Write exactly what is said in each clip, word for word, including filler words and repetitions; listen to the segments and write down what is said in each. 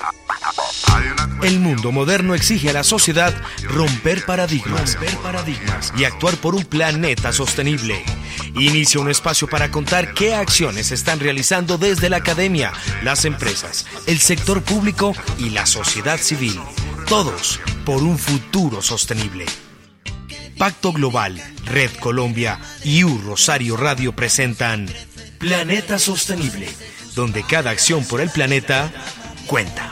El mundo moderno exige a la sociedad romper paradigmas, romper paradigmas y actuar por un planeta sostenible. Inicia un espacio para contar qué acciones se están realizando desde la academia, las empresas, el sector público y la sociedad civil. Todos por un futuro sostenible. Pacto Global, Red Colombia y U Rosario Radio presentan Planeta Sostenible, donde cada acción por el planeta cuenta.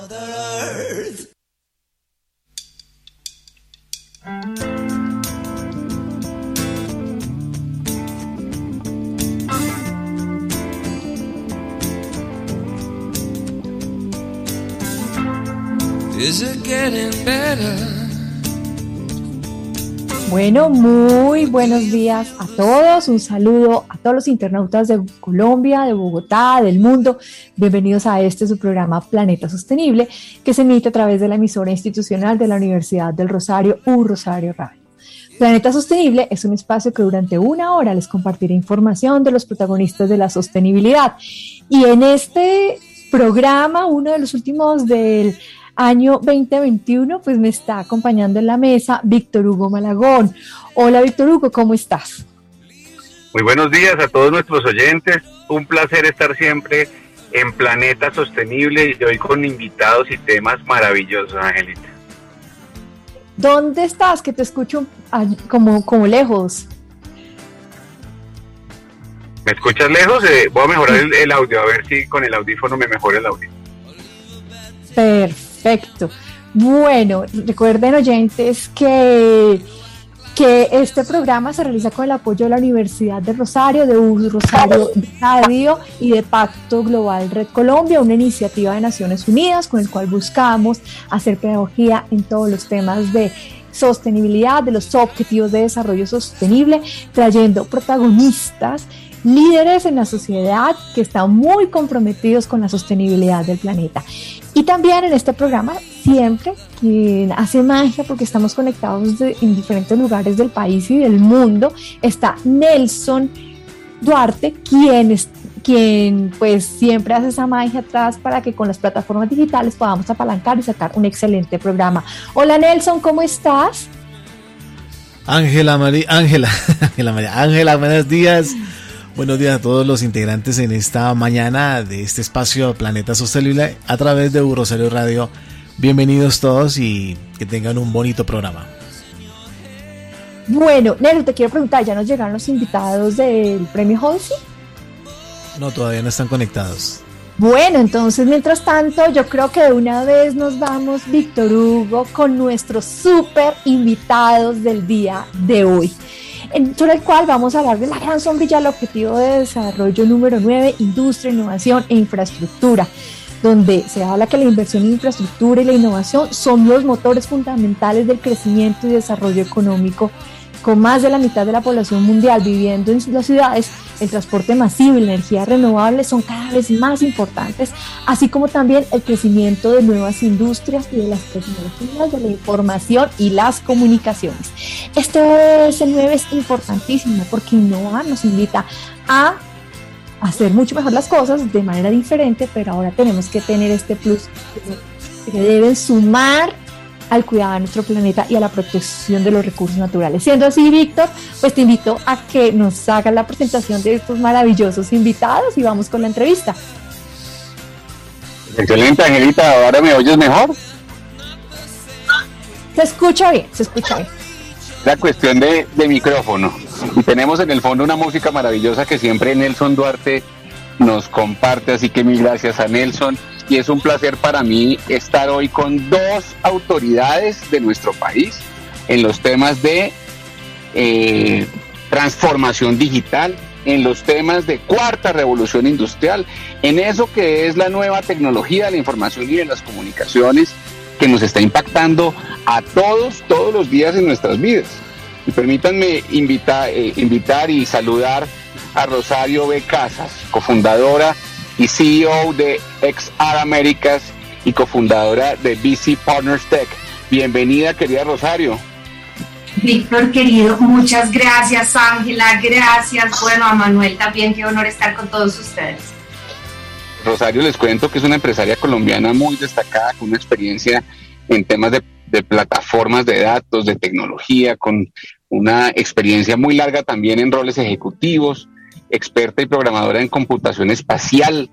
Bueno, muy buenos días a todos, un saludo a todos los internautas de Colombia, de Bogotá, del mundo. Bienvenidos a este su programa Planeta Sostenible, que se emite a través de la emisora institucional de la Universidad del Rosario, U Rosario Radio. Planeta Sostenible es un espacio que durante una hora les compartirá información de los protagonistas de la sostenibilidad. Y en este programa, uno de los últimos del año veinte veintiuno, pues me está acompañando en la mesa Víctor Hugo Malagón. Hola Víctor Hugo, ¿cómo estás? Muy buenos días a todos nuestros oyentes, un placer estar siempre en Planeta Sostenible y hoy con invitados y temas maravillosos, Angelita. ¿Dónde estás? Que te escucho como, como lejos. ¿Me escuchas lejos? Eh, voy a mejorar el, el audio, a ver si con el audífono me mejora el audio. Perfecto. Perfecto. Bueno, recuerden oyentes que, que este programa se realiza con el apoyo de la Universidad de Rosario, de U Rosario Radio y de Pacto Global Red Colombia, una iniciativa de Naciones Unidas con el cual buscamos hacer pedagogía en todos los temas de sostenibilidad, de los objetivos de desarrollo sostenible, trayendo protagonistas, líderes en la sociedad que están muy comprometidos con la sostenibilidad del planeta. Y también en este programa, siempre quien hace magia, porque estamos conectados de, en diferentes lugares del país y del mundo, está Nelson Duarte, quien, es, quien pues siempre hace esa magia atrás para que con las plataformas digitales podamos apalancar y sacar un excelente programa. Hola Nelson, ¿cómo estás? Ángela María, Ángela, Ángela María, Ángela, buenos días. Buenos días a todos los integrantes en esta mañana de este espacio Planeta Sostenible a través de U Rosario Radio. Bienvenidos todos y que tengan un bonito programa. Bueno, Nero, te quiero preguntar, ¿ya nos llegaron los invitados del Premio Holsey? No, todavía no están conectados. Bueno, entonces, mientras tanto, yo creo que de una vez nos vamos, Víctor Hugo, con nuestros súper invitados del día de hoy, sobre el cual vamos a hablar de la gran sombrilla del objetivo de desarrollo número nueve, industria, innovación e infraestructura, donde se habla que la inversión en infraestructura y la innovación son los motores fundamentales del crecimiento y desarrollo económico. Con más de la mitad de la población mundial viviendo en las ciudades, el transporte masivo y la energía renovable son cada vez más importantes, así como también el crecimiento de nuevas industrias y de las tecnologías de la información y las comunicaciones. Este S nueve es importantísimo porque innovar nos invita a hacer mucho mejor las cosas de manera diferente, pero ahora tenemos que tener este plus que deben sumar al cuidado de nuestro planeta y a la protección de los recursos naturales. Siendo así, Víctor, pues te invito a que nos hagas la presentación de estos maravillosos invitados y vamos con la entrevista. Excelente, Angelita, ¿ahora me oyes mejor? Se escucha bien, se escucha bien. La cuestión de, de micrófono. Y tenemos en el fondo una música maravillosa que siempre Nelson Duarte nos comparte, así que mil gracias a Nelson. Y es un placer para mí estar hoy con dos autoridades de nuestro país en los temas de eh, transformación digital, en los temas de cuarta revolución industrial, en eso que es la nueva tecnología de la información y de las comunicaciones que nos está impactando a todos, todos los días en nuestras vidas. Y permítanme invitar, eh, invitar y saludar a Rosario B. Casas, cofundadora y C E O de X R Américas y cofundadora de B C Partners Tech. Bienvenida, querida Rosario. Víctor, querido, muchas gracias, Ángela, gracias. Bueno, a Manuel también, qué honor estar con todos ustedes. Rosario les cuento que es una empresaria colombiana muy destacada, con una experiencia en temas de, de plataformas de datos, de tecnología, con una experiencia muy larga también en roles ejecutivos, experta y programadora en computación espacial.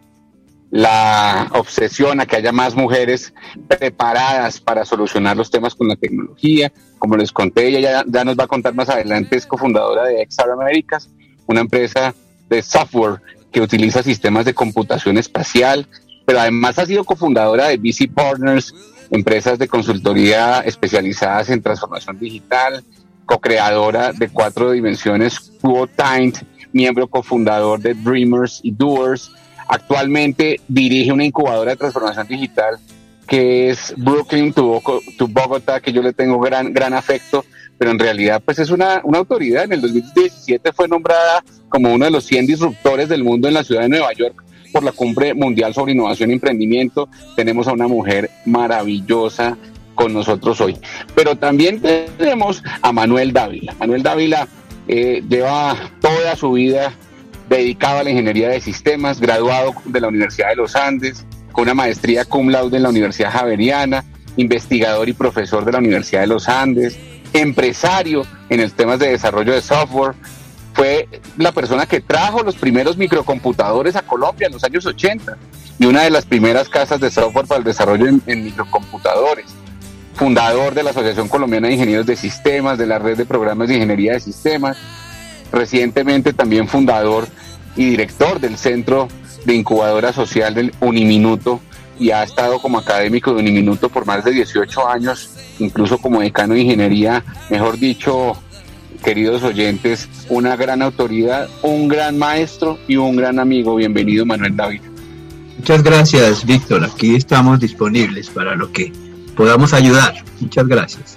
La obsesión a que haya más mujeres preparadas para solucionar los temas con la tecnología. Como les conté, ella ya, ya nos va a contar más adelante, es cofundadora de X R Americas, una empresa de software que utiliza sistemas de computación espacial, pero además ha sido cofundadora de V C Partners, empresas de consultoría especializadas en transformación digital, co-creadora de Cuatro Dimensiones, Quotimed, miembro cofundador de Dreamers y Doers. Actualmente dirige una incubadora de transformación digital que es Brooklyn to, to Bogotá, que yo le tengo gran, gran afecto, pero en realidad pues es una, una autoridad. En el dos mil diecisiete fue nombrada como uno de los cien disruptores del mundo en la ciudad de Nueva York por la Cumbre Mundial sobre Innovación y Emprendimiento. Tenemos a una mujer maravillosa con nosotros hoy. Pero también tenemos a Manuel Dávila. Manuel Dávila eh, lleva toda su vida dedicado a la ingeniería de sistemas, graduado de la Universidad de los Andes, con una maestría cum laude en la Universidad Javeriana, investigador y profesor de la Universidad de los Andes, empresario en el temas de desarrollo de software. Fue la persona que trajo los primeros microcomputadores a Colombia en los años ochenta y una de las primeras casas de software para el desarrollo en, en microcomputadores. Fundador de la Asociación Colombiana de Ingenieros de Sistemas, de la Red de Programas de Ingeniería de Sistemas. Recientemente también fundador y director del Centro de Incubadora Social del Uniminuto, y ha estado como académico de Uniminuto por más de dieciocho años, incluso como decano de ingeniería. Mejor dicho, queridos oyentes, una gran autoridad, un gran maestro y un gran amigo. Bienvenido, Manuel Dávila. Muchas gracias, Víctor. Aquí estamos disponibles para lo que podamos ayudar. Muchas gracias.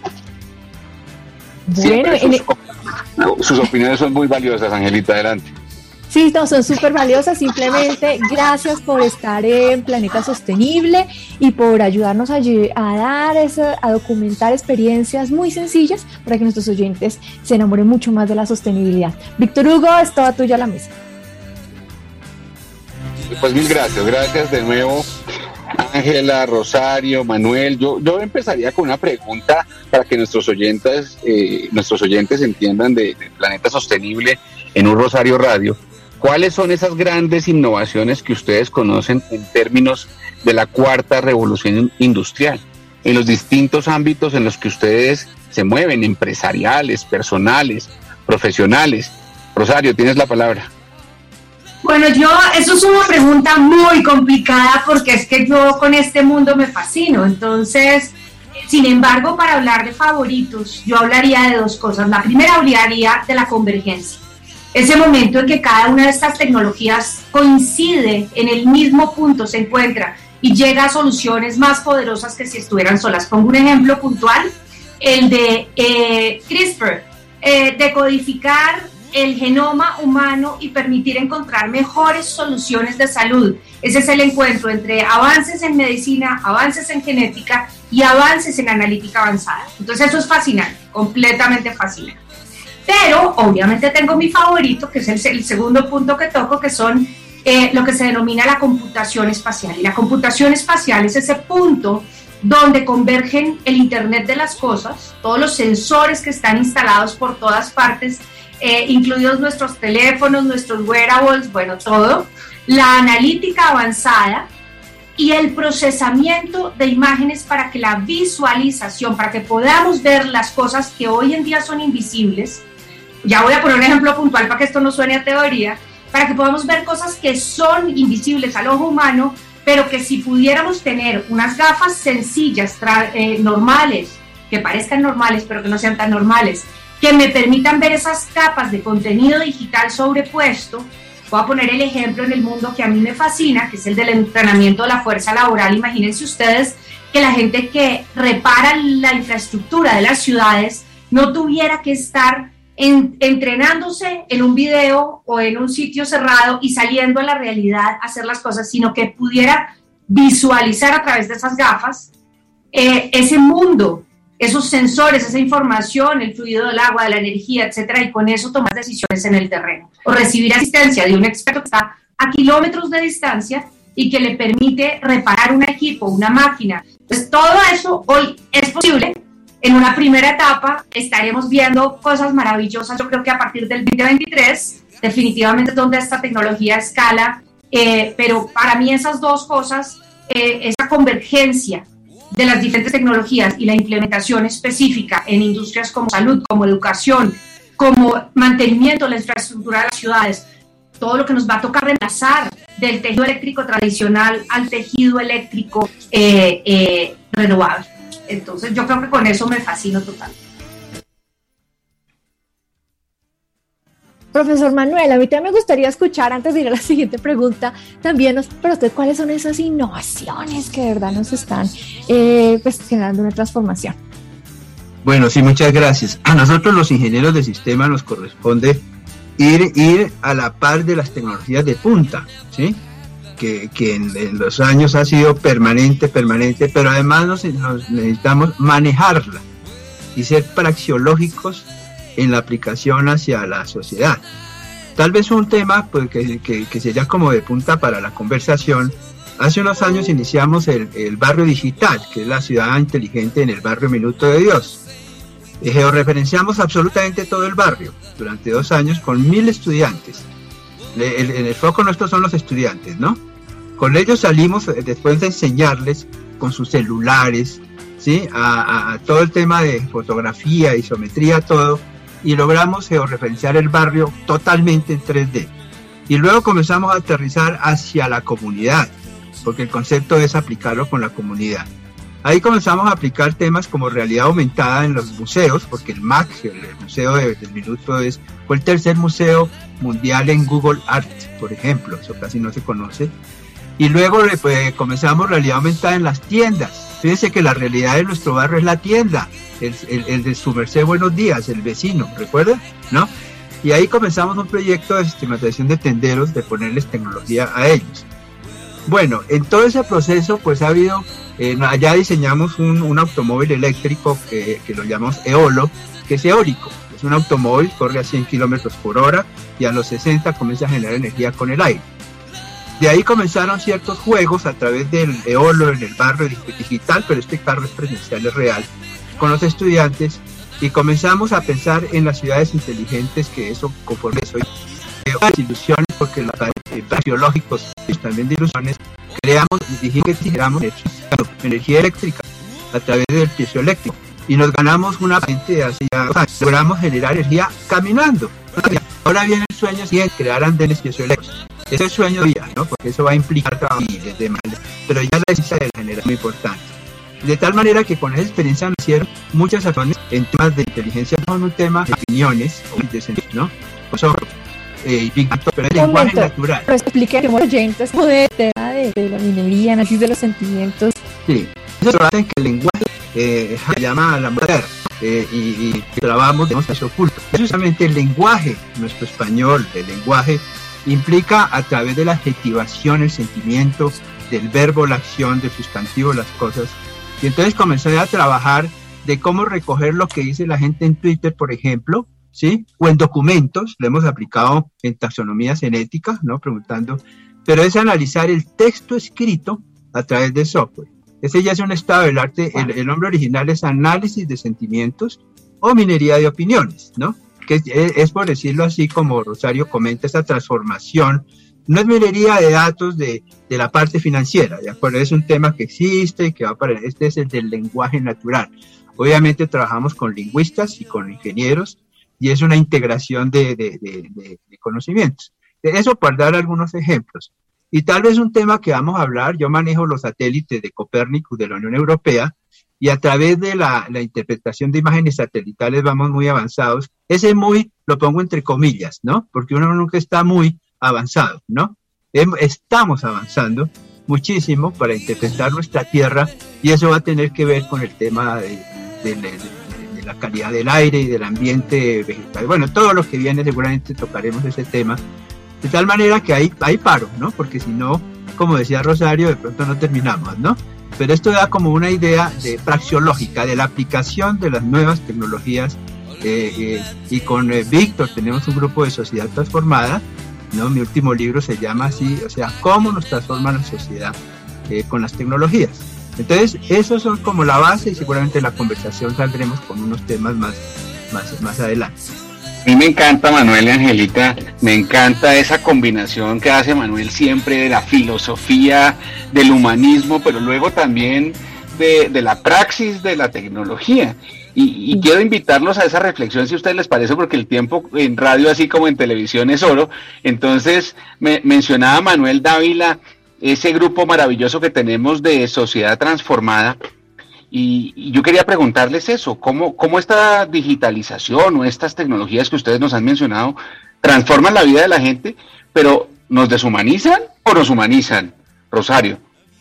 Bueno, sus, en... sus opiniones son muy valiosas, Angelita, adelante. Sí, no, son súper valiosas. Simplemente gracias por estar en Planeta Sostenible y por ayudarnos a, a dar esa, a documentar experiencias muy sencillas para que nuestros oyentes se enamoren mucho más de la sostenibilidad. Víctor Hugo, es toda tuya la mesa. Pues mil gracias, gracias de nuevo, Ángela, Rosario, Manuel. Yo, yo empezaría con una pregunta para que nuestros oyentes, eh, nuestros oyentes entiendan de, de Planeta Sostenible en un Rosario Radio. ¿Cuáles son esas grandes innovaciones que ustedes conocen en términos de la cuarta revolución industrial, en los distintos ámbitos en los que ustedes se mueven, empresariales, personales, profesionales? Rosario, tienes la palabra. Bueno, yo, eso es una pregunta muy complicada porque es que yo con este mundo me fascino. Entonces, sin embargo, para hablar de favoritos, yo hablaría de dos cosas. La primera, hablaría de la convergencia. Ese momento en que cada una de estas tecnologías coincide en el mismo punto, se encuentra y llega a soluciones más poderosas que si estuvieran solas. Pongo un ejemplo puntual, el de eh, CRISPR, eh, decodificar el genoma humano y permitir encontrar mejores soluciones de salud. Ese es el encuentro entre avances en medicina, avances en genética y avances en analítica avanzada. Entonces eso es fascinante, completamente fascinante. Pero obviamente tengo mi favorito, que es el, el segundo punto que toco, que son eh, lo que se denomina la computación espacial. Y la computación espacial es ese punto donde convergen el Internet de las cosas, todos los sensores que están instalados por todas partes, eh, incluidos nuestros teléfonos, nuestros wearables, bueno, todo, la analítica avanzada y el procesamiento de imágenes para que la visualización, para que podamos ver las cosas que hoy en día son invisibles. Ya voy a poner un ejemplo puntual para que esto no suene a teoría, para que podamos ver cosas que son invisibles al ojo humano, pero que si pudiéramos tener unas gafas sencillas, eh, normales, que parezcan normales, pero que no sean tan normales, que me permitan ver esas capas de contenido digital sobrepuesto. Voy a poner el ejemplo en el mundo que a mí me fascina, que es el del entrenamiento de la fuerza laboral. Imagínense ustedes que la gente que repara la infraestructura de las ciudades no tuviera que estar En, entrenándose en un video o en un sitio cerrado y saliendo a la realidad a hacer las cosas, sino que pudiera visualizar a través de esas gafas eh, ese mundo, esos sensores, esa información, el fluido del agua, de la energía, etcétera, y con eso tomar decisiones en el terreno o recibir asistencia de un experto que está a kilómetros de distancia y que le permite reparar un equipo, una máquina. Entonces, todo eso hoy es posible. En una primera etapa estaremos viendo cosas maravillosas. Yo creo que a partir del veinte veintitrés, definitivamente es donde esta tecnología escala, eh, pero para mí esas dos cosas, eh, esa convergencia de las diferentes tecnologías y la implementación específica en industrias como salud, como educación, como mantenimiento de la infraestructura de las ciudades, todo lo que nos va a tocar reemplazar del tejido eléctrico tradicional al tejido eléctrico eh, eh, renovable. Entonces yo creo que con eso me fascino total. Profesor Manuel, a mí también me gustaría escuchar, antes de ir a la siguiente pregunta, también, nos, pero usted, ¿cuáles son esas innovaciones que de verdad nos están eh, pues, generando una transformación? Bueno, sí, muchas gracias. A nosotros los ingenieros de sistema nos corresponde ir, ir a la par de las tecnologías de punta, ¿sí? Que, que en, en los años ha sido permanente, permanente, pero además nos, nos necesitamos manejarla y ser praxeológicos en la aplicación hacia la sociedad. Tal vez un tema pues, que, que, que sería como de punta para la conversación. Hace unos años iniciamos el, el barrio digital, que es la ciudad inteligente en el barrio Minuto de Dios. Eh, georreferenciamos absolutamente todo el barrio durante dos años con mil estudiantes. Le, el, el, el foco nuestro son los estudiantes, ¿no? Con ellos salimos después de enseñarles con sus celulares, ¿sí? A, a, a todo el tema de fotografía, isometría, todo, y logramos georreferenciar el barrio totalmente en tres D. Y luego comenzamos a aterrizar hacia la comunidad, porque el concepto es aplicarlo con la comunidad. Ahí comenzamos a aplicar temas como realidad aumentada en los museos, porque el M A C, el, el Museo de, del Minuto, es, fue el tercer museo mundial en Google Art, por ejemplo, eso casi no se conoce. Y luego pues, comenzamos realidad aumentada en las tiendas. Fíjense que la realidad de nuestro barrio es la tienda, el, el, el de su merced buenos días, el vecino, ¿recuerda? ¿No? Y ahí comenzamos un proyecto de sistematización de tenderos, de ponerles tecnología a ellos. Bueno, en todo ese proceso pues ha habido, eh, allá diseñamos un, un automóvil eléctrico que, que lo llamamos Eolo, que es eólico. Es un automóvil, corre a cien kilómetros por hora y a los sesenta comienza a generar energía con el aire. De ahí comenzaron ciertos juegos a través del Eolo en el barrio digital, pero este carro es presencial, es real, con los estudiantes, y comenzamos a pensar en las ciudades inteligentes, que eso conforme soy las ilusiones, porque los biológicos también de ilusiones, creamos, dijimos que generamos energía, energía eléctrica a través del piezoeléctrico, y nos ganamos una patente hace ya dos años, logramos generar energía caminando. Ahora viene el sueño siguiente, crear andenes piezoeléctricos. Ese es el sueño de día, ¿no? Porque eso va a implicar trabajo y demás, pero ya la decisión de la generación es muy importante. De tal manera que con esa experiencia nos hicieron muchas acciones en temas de inteligencia, no en un tema de opiniones, de sentido, ¿no? Nosotros, eh, pero el lenguaje momento, natural. Pero expliquemos oyentes de tema de, de la minería, análisis de los sentimientos. Sí, eso lo hacen que el lenguaje eh, se llama la mujer eh, y, y trabajamos de eso oculto. Precisamente el lenguaje, nuestro español, el lenguaje implica a través de la adjetivación, el sentimiento, del verbo, la acción, del sustantivo, las cosas. Y entonces comencé a trabajar de cómo recoger lo que dice la gente en Twitter, por ejemplo, ¿sí? O en documentos, lo hemos aplicado en taxonomía genética, ¿no? Preguntando, pero es analizar el texto escrito a través de software. Ese ya es un estado del arte, el, el nombre original es análisis de sentimientos o minería de opiniones, ¿no? Que es, es por decirlo así, como Rosario comenta, esta transformación. No es minería de datos de, de la parte financiera, ¿de acuerdo? Es un tema que existe y que va para... Este es el del lenguaje natural. Obviamente trabajamos con lingüistas y con ingenieros y es una integración de, de, de, de, de conocimientos. De eso para dar algunos ejemplos. Y tal vez un tema que vamos a hablar, yo manejo los satélites de Copérnico de la Unión Europea y a través de la, la interpretación de imágenes satelitales vamos muy avanzados. Ese muy lo pongo entre comillas, ¿no? Porque uno nunca está muy avanzado, ¿no? Estamos avanzando muchísimo para interpretar nuestra Tierra y eso va a tener que ver con el tema de, de, de, de la calidad del aire y del ambiente vegetal. Bueno, todo lo que viene seguramente tocaremos ese tema, de tal manera que ahí, ahí paro, ¿no? Porque si no, como decía Rosario, de pronto no terminamos, ¿no? Pero esto da como una idea de praxeológica, de la aplicación de las nuevas tecnologías eh, eh, y con eh, Víctor tenemos un grupo de Sociedad Transformada ¿no? Mi último libro se llama así, o sea, cómo nos transforma la sociedad eh, con las tecnologías. Entonces, esos son como la base y seguramente en la conversación saldremos con unos temas más, más, más adelante. A mí me encanta, Manuel y Angélica, me encanta esa combinación que hace Manuel siempre de la filosofía, del humanismo, pero luego también de, de la praxis de la tecnología. Y, y quiero invitarlos a esa reflexión, si a ustedes les parece, porque el tiempo en radio, así como en televisión, es oro. Entonces, me mencionaba Manuel Dávila, ese grupo maravilloso que tenemos de Sociedad Transformada, y, y yo quería preguntarles eso, ¿cómo, cómo esta digitalización o estas tecnologías que ustedes nos han mencionado transforman la vida de la gente, pero ¿nos deshumanizan o nos humanizan? Rosario.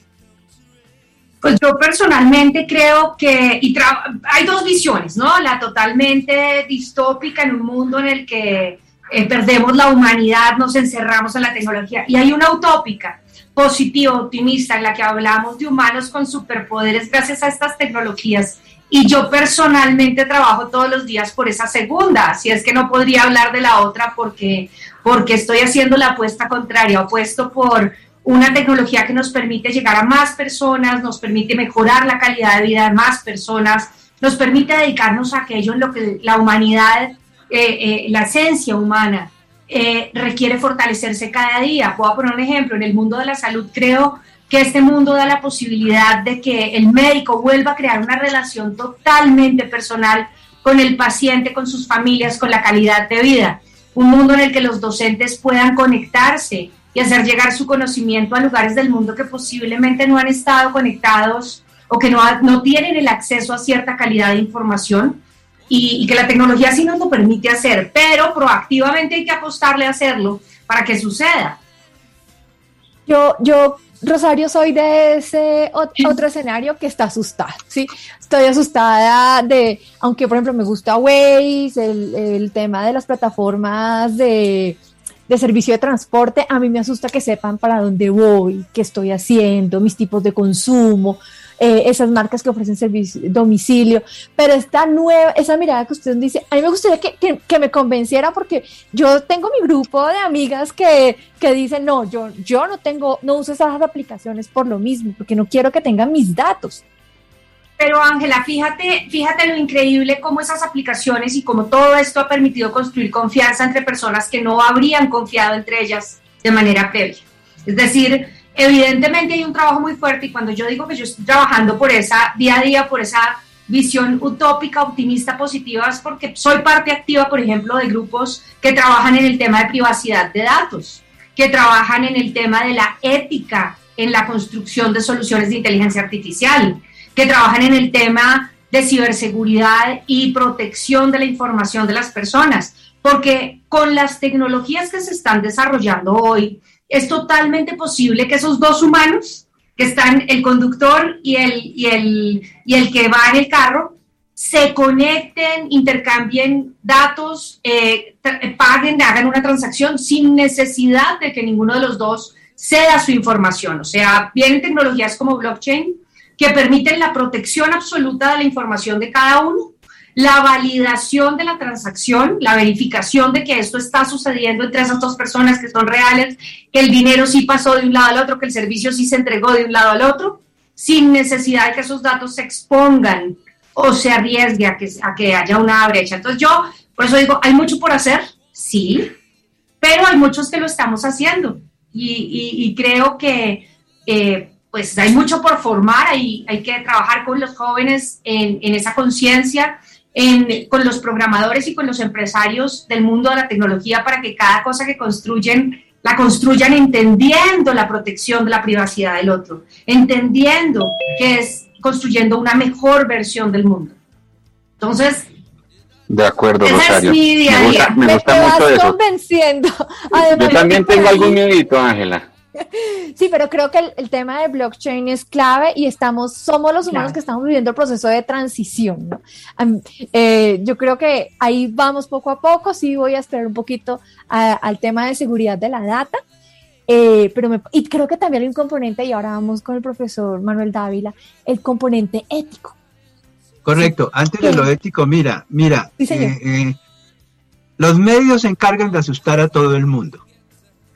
Pues yo personalmente creo que y tra- hay dos visiones, ¿no? La totalmente distópica en un mundo en el que eh, perdemos la humanidad, nos encerramos en la tecnología, y hay una utópica, positiva, optimista, en la que hablamos de humanos con superpoderes gracias a estas tecnologías. Y yo personalmente trabajo todos los días por esa segunda, si es que no podría hablar de la otra porque, porque estoy haciendo la apuesta contraria, apuesto por una tecnología que nos permite llegar a más personas, nos permite mejorar la calidad de vida de más personas, nos permite dedicarnos a aquello en lo que la humanidad, eh, eh, la esencia humana, eh, requiere fortalecerse cada día. Puedo poner un ejemplo, en el mundo de la salud creo que este mundo da la posibilidad de que el médico vuelva a crear una relación totalmente personal con el paciente, con sus familias, con la calidad de vida. Un mundo en el que los docentes puedan conectarse y hacer llegar su conocimiento a lugares del mundo que posiblemente no han estado conectados o que no, ha, no tienen el acceso a cierta calidad de información, y, y que la tecnología sí nos lo permite hacer, pero proactivamente hay que apostarle a hacerlo para que suceda. Yo, yo, Rosario, soy de ese otro escenario que está asustada, ¿sí? Estoy asustada de, aunque por ejemplo me gusta Waze, el, el tema de las plataformas de, de servicio de transporte, a mí me asusta que sepan para dónde voy, qué estoy haciendo, mis tipos de consumo, eh, esas marcas que ofrecen servicio, domicilio, pero esta nueva, esa mirada que usted dice, a mí me gustaría que, que, que me convenciera, porque yo tengo mi grupo de amigas que, que dicen, no, yo, yo no tengo, no uso esas aplicaciones por lo mismo, porque no quiero que tengan mis datos. Pero Ángela, fíjate, fíjate lo increíble cómo esas aplicaciones y cómo todo esto ha permitido construir confianza entre personas que no habrían confiado entre ellas de manera previa. Es decir, evidentemente hay un trabajo muy fuerte, y cuando yo digo que yo estoy trabajando por esa día a día, por esa visión utópica, optimista, positiva, es porque soy parte activa, por ejemplo, de grupos que trabajan en el tema de privacidad de datos, que trabajan en el tema de la ética en la construcción de soluciones de inteligencia artificial, que trabajan en el tema de ciberseguridad y protección de la información de las personas, porque con las tecnologías que se están desarrollando hoy, es totalmente posible que esos dos humanos, que están el conductor y el, y el, y el que va en el carro, se conecten, intercambien datos, eh, paguen, hagan una transacción sin necesidad de que ninguno de los dos ceda su información. O sea, vienen tecnologías como blockchain que permiten la protección absoluta de la información de cada uno, la validación de la transacción, la verificación de que esto está sucediendo entre esas dos personas que son reales, que el dinero sí pasó de un lado al otro, que el servicio sí se entregó de un lado al otro, sin necesidad de que esos datos se expongan o se arriesgue a que, a que haya una brecha. Entonces yo, por eso digo, hay mucho por hacer, sí, pero hay muchos que lo estamos haciendo, y, y, y creo que eh, pues hay mucho por formar, hay, hay que trabajar con los jóvenes en, en esa conciencia, En, con los programadores y con los empresarios del mundo de la tecnología, para que cada cosa que construyen, la construyan entendiendo la protección de la privacidad del otro, entendiendo que es construyendo una mejor versión del mundo. Entonces, de acuerdo, esa Rosario. Es mi día me gusta, me gusta me mucho vas eso. Convenciendo. Además, yo también tengo algún miedito, Ángela. Sí, pero creo que el, el tema de blockchain es clave, y estamos, somos los humanos claro. que estamos viviendo el proceso de transición, ¿no? Um, eh, yo creo que ahí vamos poco a poco. Sí, voy a esperar un poquito a, al tema de seguridad de la data, eh, pero me, y creo que también hay un componente, y ahora vamos con el profesor Manuel Dávila, el componente ético. Correcto. Sí. Antes de lo ético, mira, mira, sí, señor. Eh, eh, los medios se encargan de asustar a todo el mundo.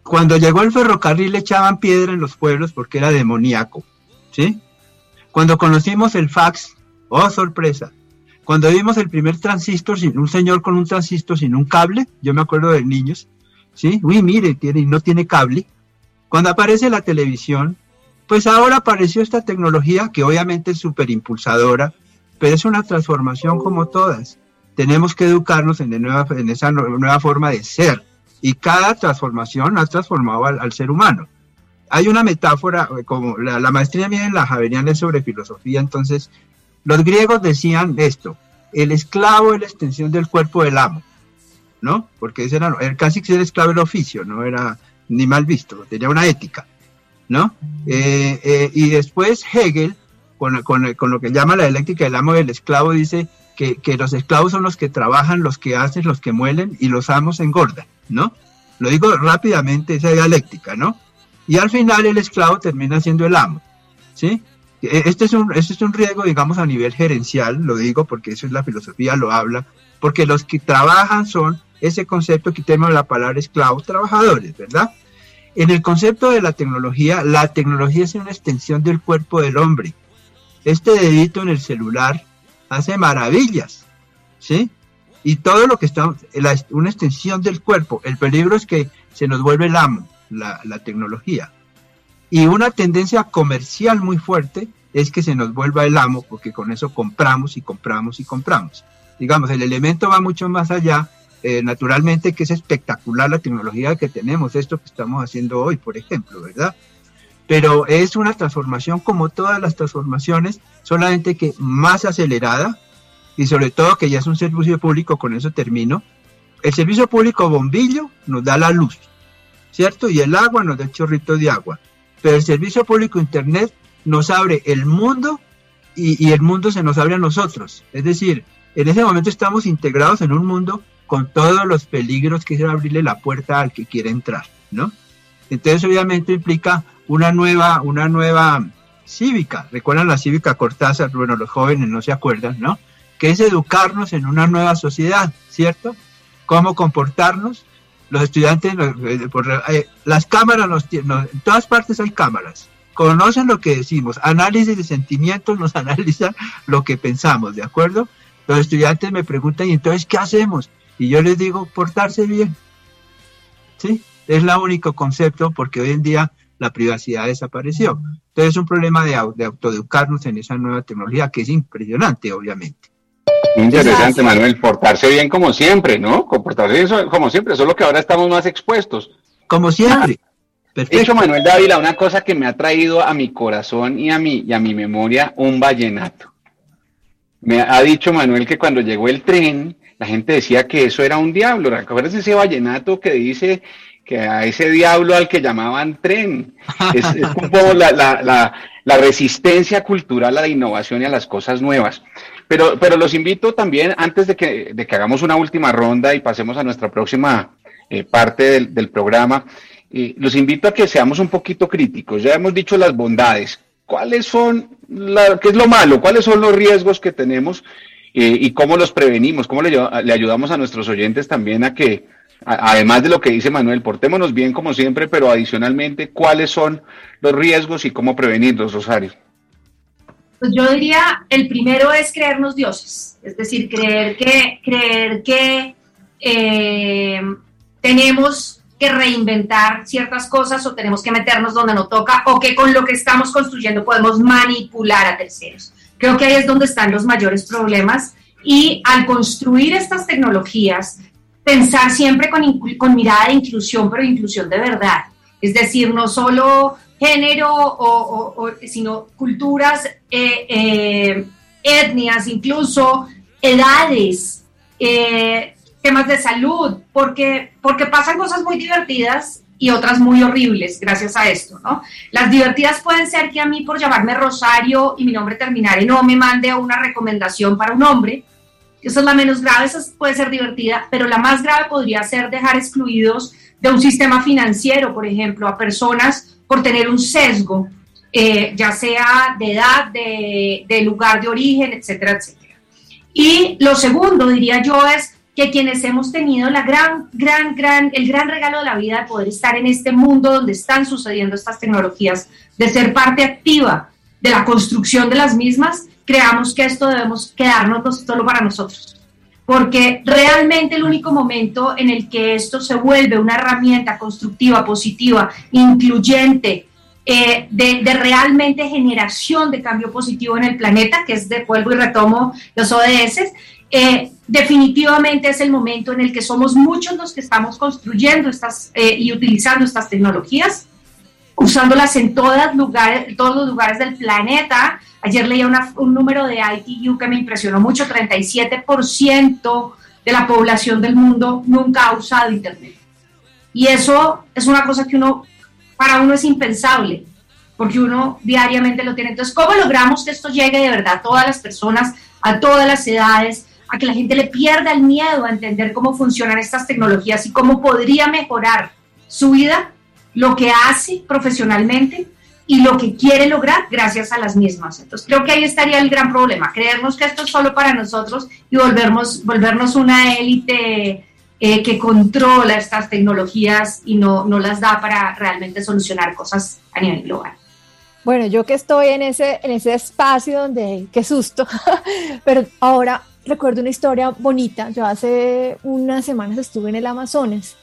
Cuando llegó el ferrocarril le echaban piedra en los pueblos porque era demoníaco, ¿sí? Cuando conocimos el fax, oh sorpresa, cuando vimos el primer transistor, sin un señor con un transistor sin un cable, yo me acuerdo de niños, ¿sí? Uy, mire, tiene, no tiene cable. Cuando aparece la televisión, pues ahora apareció esta tecnología que obviamente es súper impulsadora, pero es una transformación como todas. Tenemos que educarnos en, de nueva, en esa nueva forma de ser, y cada transformación ha transformado al, al ser humano. Hay una metáfora, como la, la maestría mía en la Javeriana es sobre filosofía, entonces los griegos decían esto: el esclavo es la extensión del cuerpo del amo, ¿no? Porque ese era, era casi que ser esclavo del oficio, no era ni mal visto, tenía una ética, ¿no? Eh, eh, y después Hegel, con, con, con lo que llama la dialéctica del amo y del esclavo, dice que, que los esclavos son los que trabajan, los que hacen, los que muelen, y los amos engordan, ¿no? Lo digo rápidamente, esa dialéctica, ¿no? Y al final el esclavo termina siendo el amo, ¿sí? Este es un, este es un riesgo, digamos, a nivel gerencial, lo digo porque eso es la filosofía, lo habla, porque los que trabajan son ese concepto, quitemos la palabra esclavos, trabajadores, ¿verdad? En el concepto de la tecnología, la tecnología es una extensión del cuerpo del hombre. Este dedito en el celular hace maravillas, ¿sí? Y todo lo que está, la, una extensión del cuerpo. El peligro es que se nos vuelve el amo, la, la tecnología. Y una tendencia comercial muy fuerte es que se nos vuelva el amo, porque con eso compramos y compramos y compramos. Digamos, el elemento va mucho más allá, eh, naturalmente, que es espectacular la tecnología que tenemos, esto que estamos haciendo hoy, por ejemplo, ¿verdad? Pero es una transformación como todas las transformaciones, solamente que más acelerada, y sobre todo que ya es un servicio público, con eso termino. El servicio público bombillo nos da la luz, ¿cierto? Y el agua nos da el chorrito de agua. Pero el servicio público internet nos abre el mundo y, y el mundo se nos abre a nosotros. Es decir, en ese momento estamos integrados en un mundo con todos los peligros que es abrirle la puerta al que quiere entrar, ¿no? Entonces obviamente implica una nueva, una nueva cívica. ¿Recuerdan la cívica Cortázar? Bueno, los jóvenes no se acuerdan, ¿no? Que es educarnos en una nueva sociedad, ¿cierto? Cómo comportarnos. Los estudiantes, las cámaras, nos, nos, en todas partes hay cámaras, conocen lo que decimos, análisis de sentimientos nos analizan lo que pensamos, ¿de acuerdo? Los estudiantes me preguntan, ¿y entonces qué hacemos? Y yo les digo, portarse bien, ¿sí? Es el único concepto, porque hoy en día la privacidad desapareció. Entonces es un problema de, de autoeducarnos en esa nueva tecnología, que es impresionante, obviamente. Interesante, Manuel, portarse bien como siempre, ¿no? Comportarse bien como siempre, solo que ahora estamos más expuestos. Como siempre. Perfecto. De hecho, Manuel Dávila, una cosa que me ha traído a mi corazón y a mi, y a mi memoria, un vallenato. Me ha dicho Manuel que cuando llegó el tren, la gente decía que eso era un diablo. ¿Recuerdas ese vallenato que dice que a ese diablo al que llamaban tren? Es, es un poco la, la, la, la resistencia cultural a la innovación y a las cosas nuevas. Pero, pero los invito también, antes de que, de que hagamos una última ronda y pasemos a nuestra próxima eh, parte del, del programa, eh, los invito a que seamos un poquito críticos. Ya hemos dicho las bondades. ¿Cuáles son, la, qué es lo malo? ¿Cuáles son los riesgos que tenemos eh, y cómo los prevenimos? ¿Cómo le, le ayudamos a nuestros oyentes también a que, a, además de lo que dice Manuel, portémonos bien como siempre, pero adicionalmente, cuáles son los riesgos y cómo prevenirlos, Rosario? Pues yo diría, el primero es creernos dioses, es decir, creer que, creer que eh, tenemos que reinventar ciertas cosas o tenemos que meternos donde no toca o que con lo que estamos construyendo podemos manipular a terceros. Creo que ahí es donde están los mayores problemas y al construir estas tecnologías, pensar siempre con, con mirada de inclusión, pero inclusión de verdad. Es decir, no solo género, o, o, o, sino culturas, eh, eh, etnias, incluso edades, eh, temas de salud, porque, porque pasan cosas muy divertidas y otras muy horribles gracias a esto, ¿no? Las divertidas pueden ser que a mí, por llamarme Rosario y mi nombre terminar y no me mande una recomendación para un hombre. Esa es la menos grave, esa puede ser divertida, pero la más grave podría ser dejar excluidos de un sistema financiero, por ejemplo, a personas por tener un sesgo, eh, ya sea de edad, de, de lugar de origen, etcétera, etcétera. Y lo segundo, diría yo, es que quienes hemos tenido la gran, gran, gran, el gran regalo de la vida de poder estar en este mundo donde están sucediendo estas tecnologías, de ser parte activa de la construcción de las mismas, creamos que esto debemos quedarnos solo para nosotros. Porque realmente el único momento en el que esto se vuelve una herramienta constructiva, positiva, incluyente, eh, de, de realmente generación de cambio positivo en el planeta, que es de, vuelvo y retomo los O D S, eh, definitivamente es el momento en el que somos muchos los que estamos construyendo estas eh, y utilizando estas tecnologías, usándolas en todas lugares, todos los lugares del planeta. Ayer leía una, un número de I T U que me impresionó mucho, treinta y siete por ciento de la población del mundo nunca ha usado Internet. Y eso es una cosa que uno, para uno es impensable, porque uno diariamente lo tiene. Entonces, ¿cómo logramos que esto llegue de verdad a todas las personas, a todas las edades, a que la gente le pierda el miedo a entender cómo funcionan estas tecnologías y cómo podría mejorar su vida, lo que hace profesionalmente y lo que quiere lograr gracias a las mismas? Entonces creo que ahí estaría el gran problema, creernos que esto es solo para nosotros y volvernos, volvernos una élite eh, que controla estas tecnologías y no, no las da para realmente solucionar cosas a nivel global. Bueno, yo que estoy en ese, en ese espacio donde, qué susto, pero ahora recuerdo una historia bonita. Yo hace unas semanas estuve en el Amazonas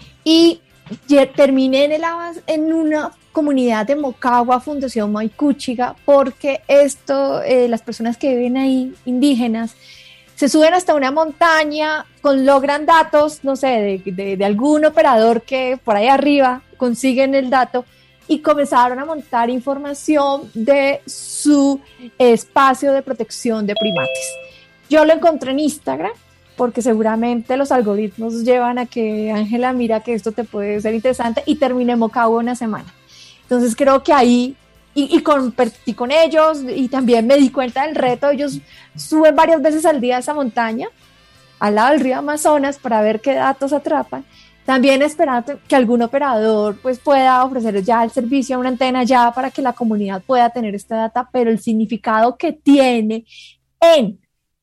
y terminé en, el, en una comunidad de Mocagua, Fundación Maicuchiga, porque esto, eh, las personas que viven ahí, indígenas, se suben hasta una montaña, con, logran datos, no sé, de, de, de algún operador que por ahí arriba consiguen el dato y comenzaron a montar información de su espacio de protección de primates. Yo lo encontré en Instagram, porque seguramente los algoritmos llevan a que, Ángela, mira que esto te puede ser interesante, y terminé en Mocagua una semana. Entonces creo que ahí, y, y compartí con ellos, y también me di cuenta del reto. Ellos suben varias veces al día a esa montaña, al lado del río Amazonas, para ver qué datos atrapan. También esperando que algún operador pues pueda ofrecer ya el servicio a una antena ya para que la comunidad pueda tener esta data, pero el significado que tiene en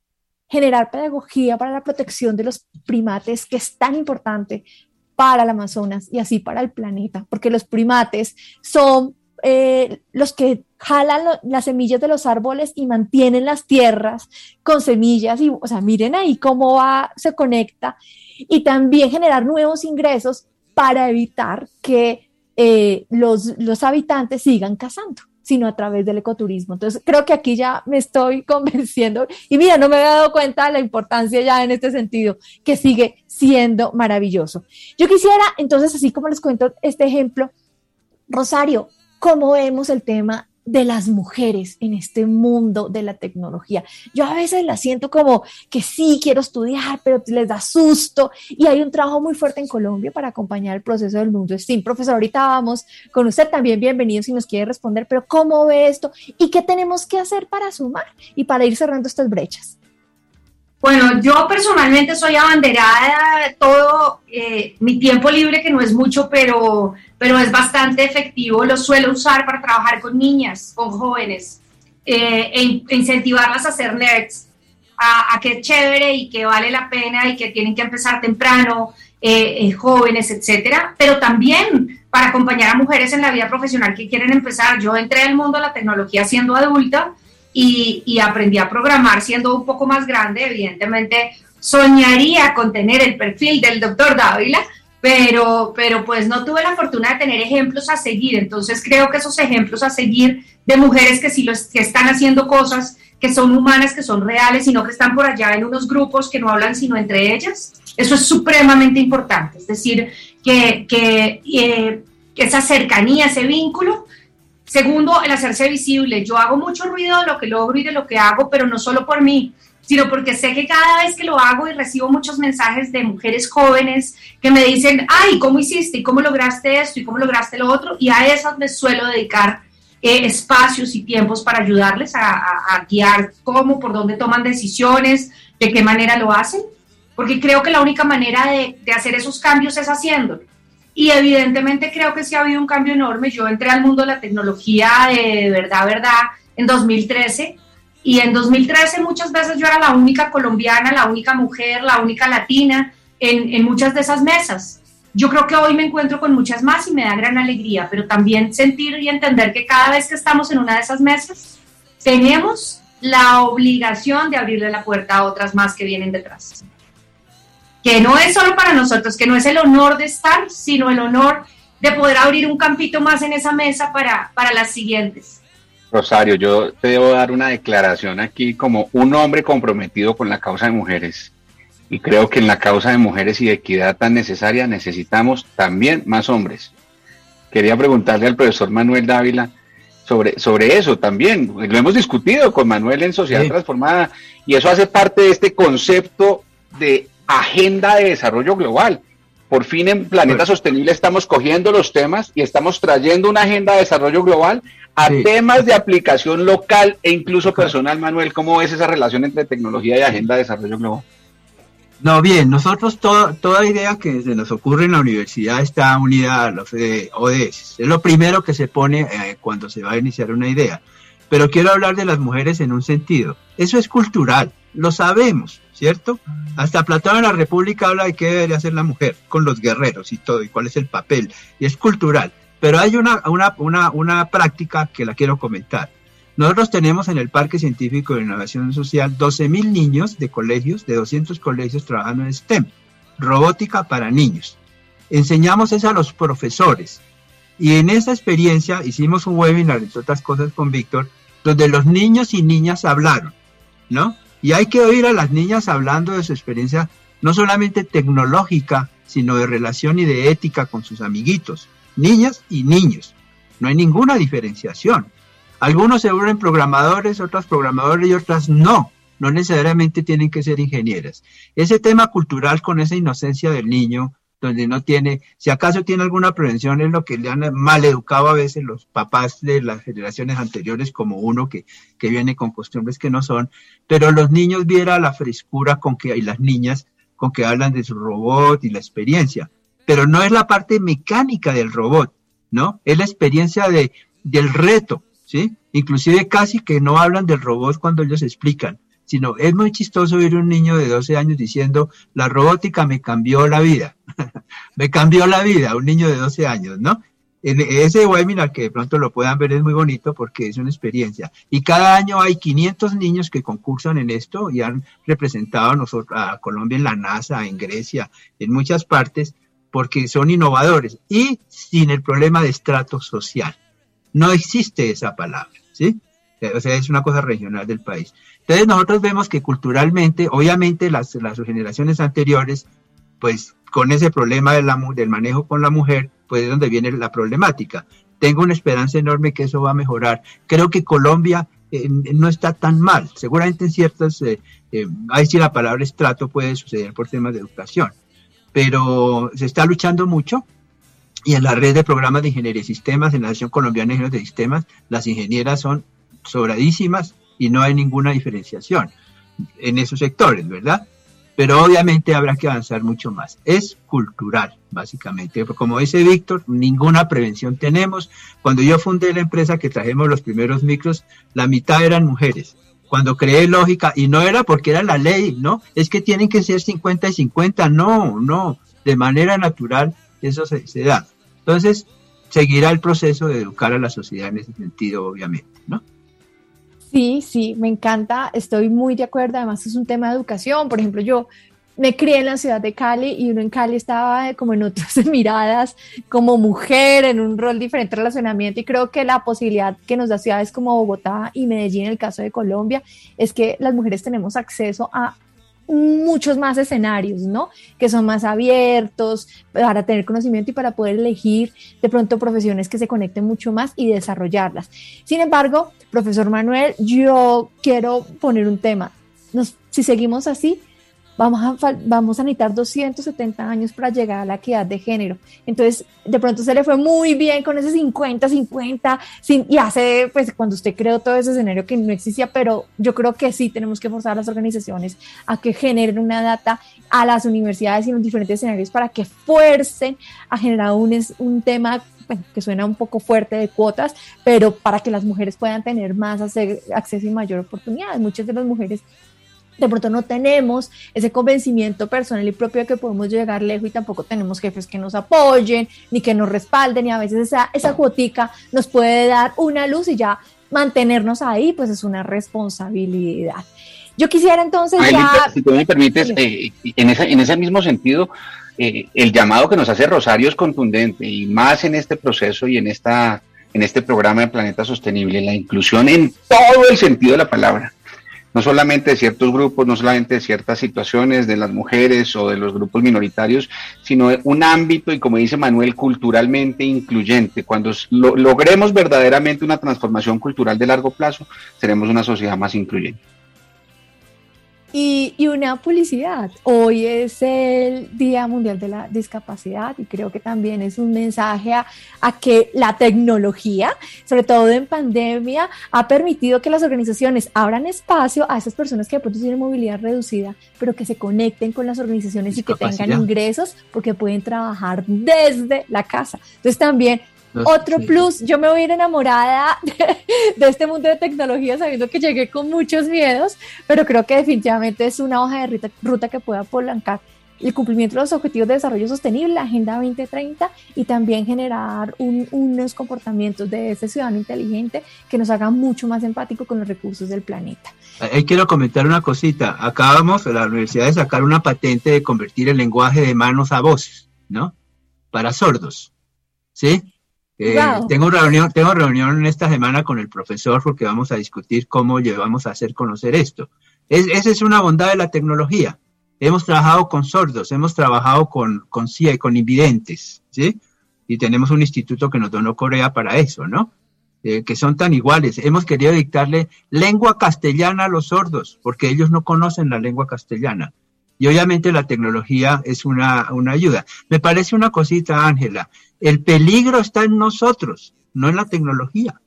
generar pedagogía para la protección de los primates, que es tan importante para el Amazonas y así para el planeta, porque los primates son eh, los que jalan lo, las semillas de los árboles y mantienen las tierras con semillas, y, o sea, miren ahí cómo va, se conecta, y también generar nuevos ingresos para evitar que eh, los, los habitantes sigan cazando, sino a través del ecoturismo. Entonces creo que aquí ya me estoy convenciendo, y mira, no me había dado cuenta de la importancia ya en este sentido, que sigue siendo maravilloso. Yo quisiera, entonces, así como les cuento este ejemplo, Rosario, ¿cómo vemos el tema de las mujeres en este mundo de la tecnología? Yo a veces la siento como que sí, quiero estudiar, pero les da susto, y hay un trabajo muy fuerte en Colombia para acompañar el proceso del mundo STEAM. Profesor, ahorita vamos con usted también, bienvenido si nos quiere responder, pero ¿cómo ve esto? ¿Y qué tenemos que hacer para sumar y para ir cerrando estas brechas? Bueno, yo personalmente soy abanderada de todo eh, mi tiempo libre, que no es mucho, pero, pero es bastante efectivo. Lo suelo usar para trabajar con niñas, con jóvenes, eh, e, e incentivarlas a ser nerds, a, a que es chévere y que vale la pena y que tienen que empezar temprano, eh, eh, jóvenes, etcétera. Pero también para acompañar a mujeres en la vida profesional que quieren empezar. Yo entré al mundo de la tecnología siendo adulta, Y, y aprendí a programar siendo un poco más grande. Evidentemente soñaría con tener el perfil del doctor Dávila, pero, pero pues no tuve la fortuna de tener ejemplos a seguir. Entonces creo que esos ejemplos a seguir de mujeres que sí lo, que están haciendo cosas que son humanas, que son reales, sino que están por allá en unos grupos que no hablan sino entre ellas, eso es supremamente importante. Es decir, que, que eh, esa cercanía, ese vínculo. Segundo, el hacerse visible. Yo hago mucho ruido de lo que logro y de lo que hago, pero no solo por mí, sino porque sé que cada vez que lo hago y recibo muchos mensajes de mujeres jóvenes que me dicen, ay, ¿cómo hiciste? ¿Y cómo lograste esto? ¿Y cómo lograste lo otro? Y a esas les suelo dedicar eh, espacios y tiempos para ayudarles a, a, a guiar cómo, por dónde toman decisiones, de qué manera lo hacen, porque creo que la única manera de, de hacer esos cambios es haciéndolo. Y evidentemente creo que sí ha habido un cambio enorme. Yo entré al mundo de la tecnología de verdad, verdad, en dos mil trece, Y en dos mil trece muchas veces yo era la única colombiana, la única mujer, la única latina en, en muchas de esas mesas. Yo creo que hoy me encuentro con muchas más y me da gran alegría, pero también sentir y entender que cada vez que estamos en una de esas mesas, tenemos la obligación de abrirle la puerta a otras más que vienen detrás. Que no es solo para nosotros, que no es el honor de estar, sino el honor de poder abrir un campito más en esa mesa para, para las siguientes. Rosario, yo te debo dar una declaración aquí como un hombre comprometido con la causa de mujeres. Y creo que en la causa de mujeres y de equidad tan necesaria necesitamos también más hombres. Quería preguntarle al profesor Manuel Dávila sobre, sobre eso también. Lo hemos discutido con Manuel en Sociedad sí. Transformada, y eso hace parte de este concepto de agenda de desarrollo global. Por fin en Planeta Sostenible estamos cogiendo los temas y estamos trayendo una agenda de desarrollo global a sí. temas de aplicación local e incluso personal. Manuel, ¿cómo ves esa relación entre tecnología y agenda de desarrollo global? No, bien, nosotros todo, toda idea que se nos ocurre en la universidad está unida a los eh, O D S. Es lo primero que se pone eh, cuando se va a iniciar una idea. Pero quiero hablar de las mujeres en un sentido. Eso es cultural, lo sabemos, ¿cierto? Hasta Platón en la República habla de qué debería hacer la mujer con los guerreros y todo, y cuál es el papel, y es cultural. Pero hay una, una, una, una práctica que la quiero comentar. Nosotros tenemos en el Parque Científico de Innovación Social doce mil niños de colegios, de doscientos colegios trabajando en STEM, robótica para niños. Enseñamos eso a los profesores. Y en esa experiencia hicimos un webinar, entre otras cosas, con Víctor, donde los niños y niñas hablaron, ¿no? Y hay que oír a las niñas hablando de su experiencia, no solamente tecnológica, sino de relación y de ética con sus amiguitos, niñas y niños. No hay ninguna diferenciación. Algunos se vuelven programadores, otras programadores y otras no. No necesariamente tienen que ser ingenieras. Ese tema cultural con esa inocencia del niño, donde no tiene, si acaso tiene alguna prevención, es lo que le han mal educado a veces los papás de las generaciones anteriores, como uno que, que viene con costumbres que no son, pero los niños vieran la frescura con que, y las niñas con que hablan de su robot y la experiencia, pero no es la parte mecánica del robot, ¿no? Es la experiencia de, del reto, ¿sí? Inclusive casi que no hablan del robot cuando ellos explican, sino es muy chistoso ver un niño de doce años diciendo, la robótica me cambió la vida, me cambió la vida, un niño de doce años, ¿no? En ese webinar, que de pronto lo puedan ver, es muy bonito porque es una experiencia. Y cada año hay quinientos niños que concursan en esto y han representado a, nosotros, a Colombia en la NASA, en Grecia, en muchas partes, porque son innovadores y sin el problema de estrato social. No existe esa palabra, ¿sí? O sea, es una cosa regional del país. Entonces nosotros vemos que culturalmente, obviamente las, las generaciones anteriores, pues con ese problema de la, del manejo con la mujer, pues es donde viene la problemática. Tengo una esperanza enorme que eso va a mejorar. Creo que Colombia eh, no está tan mal. Seguramente en ciertas, eh, eh, ahí sí la palabra estrato puede suceder por temas de educación, pero se está luchando mucho. Y en la red de programas de ingeniería y sistemas, en la Asociación Colombiana de Ingenieros de Sistemas, las ingenieras son sobradísimas y no hay ninguna diferenciación en esos sectores, ¿verdad? Pero obviamente habrá que avanzar mucho más. Es cultural, básicamente. Como dice Víctor, ninguna prevención tenemos. Cuando yo fundé la empresa que trajimos los primeros micros, la mitad eran mujeres. Cuando creé Lógica, y no era porque era la ley, ¿no? Es que tienen que ser cincuenta y cincuenta. No, no. De manera natural eso se, se da. Entonces, seguirá el proceso de educar a la sociedad en ese sentido, obviamente, ¿no? Sí, sí, me encanta, estoy muy de acuerdo, además es un tema de educación. Por ejemplo, yo me crié en la ciudad de Cali y uno en Cali estaba como en otras miradas, como mujer, en un rol diferente de relacionamiento, y creo que la posibilidad que nos da ciudades como Bogotá y Medellín, en el caso de Colombia, es que las mujeres tenemos acceso a muchos más escenarios, ¿no? Que son más abiertos para tener conocimiento y para poder elegir de pronto profesiones que se conecten mucho más y desarrollarlas. Sin embargo, profesor Manuel, yo quiero poner un tema. Nos, si seguimos así, vamos a, vamos a necesitar doscientos setenta años para llegar a la equidad de género. Entonces, de pronto se le fue muy bien con ese cincuenta cincuenta, y hace, pues, cuando usted creó todo ese escenario que no existía, pero yo creo que sí tenemos que forzar a las organizaciones a que generen una data, a las universidades y en los diferentes escenarios para que fuercen a generar un, un tema bueno, que suena un poco fuerte de cuotas, pero para que las mujeres puedan tener más acceso y mayor oportunidad. Muchas de las mujeres de pronto no tenemos ese convencimiento personal y propio de que podemos llegar lejos y tampoco tenemos jefes que nos apoyen, ni que nos respalden, y a veces esa, esa cuotica nos puede dar una luz y ya mantenernos ahí, pues es una responsabilidad. Yo quisiera entonces Ay, ya... Si tú me permites, eh, en, esa, en ese mismo sentido, eh, el llamado que nos hace Rosario es contundente, y más en este proceso y en esta en este programa de Planeta Sostenible, la inclusión en todo el sentido de la palabra. No solamente de ciertos grupos, no solamente de ciertas situaciones de las mujeres o de los grupos minoritarios, sino un ámbito, y como dice Manuel, culturalmente incluyente. Cuando lo, logremos verdaderamente una transformación cultural de largo plazo, seremos una sociedad más incluyente. Y, y una publicidad. Hoy es el Día Mundial de la Discapacidad y creo que también es un mensaje a, a que la tecnología, sobre todo en pandemia, ha permitido que las organizaciones abran espacio a esas personas que de pronto tienen movilidad reducida, pero que se conecten con las organizaciones y que tengan ingresos porque pueden trabajar desde la casa. Entonces también otro sí. plus, yo me voy a ir enamorada de, de este mundo de tecnología sabiendo que llegué con muchos miedos, pero creo que definitivamente es una hoja de ruta, ruta que puede apalancar el cumplimiento de los objetivos de desarrollo sostenible, la Agenda veinte treinta, y también generar un, unos comportamientos de ese ciudadano inteligente que nos haga mucho más empático con los recursos del planeta. Ahí quiero comentar una cosita. Acabamos en la universidad de sacar una patente de convertir el lenguaje de manos a voces, ¿no? Para sordos, ¿sí? Eh, wow. tengo reunión, tengo reunión esta semana con el profesor porque vamos a discutir cómo llevamos a hacer conocer esto. Es, esa es una bondad de la tecnología. Hemos trabajado con sordos, hemos trabajado con, con, con invidentes, ¿sí? Y tenemos un instituto que nos donó Corea para eso, ¿no? Eh, que son tan iguales. Hemos querido dictarle lengua castellana a los sordos porque ellos no conocen la lengua castellana. Y obviamente la tecnología es una, una ayuda. Me parece una cosita, Ángela. El peligro está en nosotros, no en la tecnología.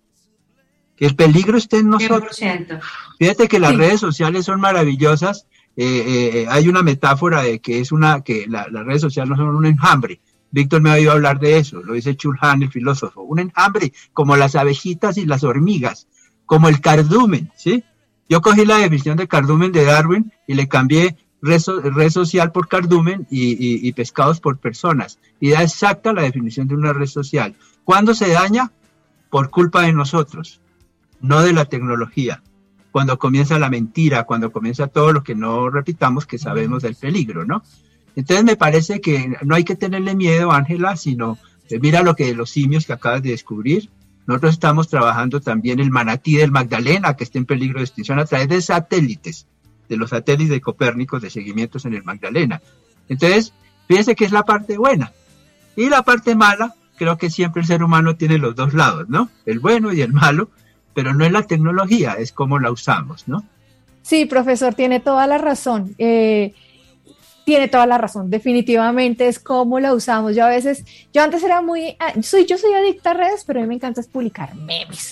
Que el peligro está en nosotros. cien por ciento. Fíjate que las sí. redes sociales son maravillosas. Eh, eh, hay una metáfora de que es una que la, las redes sociales no son un enjambre. Víctor me ha oído hablar de eso, lo dice Chul Han, el filósofo. Un enjambre como las abejitas y las hormigas, como el cardumen, ¿sí? Yo cogí la definición de cardumen de Darwin y le cambié red, red social por cardumen y, y, y pescados por personas. Y da exacta la definición de una red social. ¿Cuándo se daña? Por culpa de nosotros, no de la tecnología. Cuando comienza la mentira, cuando comienza todo lo que no repitamos, que sabemos del peligro, ¿no? Entonces me parece que no hay que tenerle miedo, Ángela, sino eh, mira lo que los simios que acabas de descubrir. Nosotros estamos trabajando también el manatí del Magdalena, que está en peligro de extinción a través de satélites, de los satélites de Copérnico de seguimientos en el Magdalena. Entonces, fíjense que es la parte buena. Y la parte mala, creo que siempre el ser humano tiene los dos lados, ¿no? El bueno y el malo, pero no es la tecnología, es cómo la usamos, ¿no? Sí, profesor, tiene toda la razón. Eh, tiene toda la razón. Definitivamente es cómo la usamos. Yo a veces, yo antes era muy, soy, yo soy adicta a redes, pero a mí me encanta es publicar memes.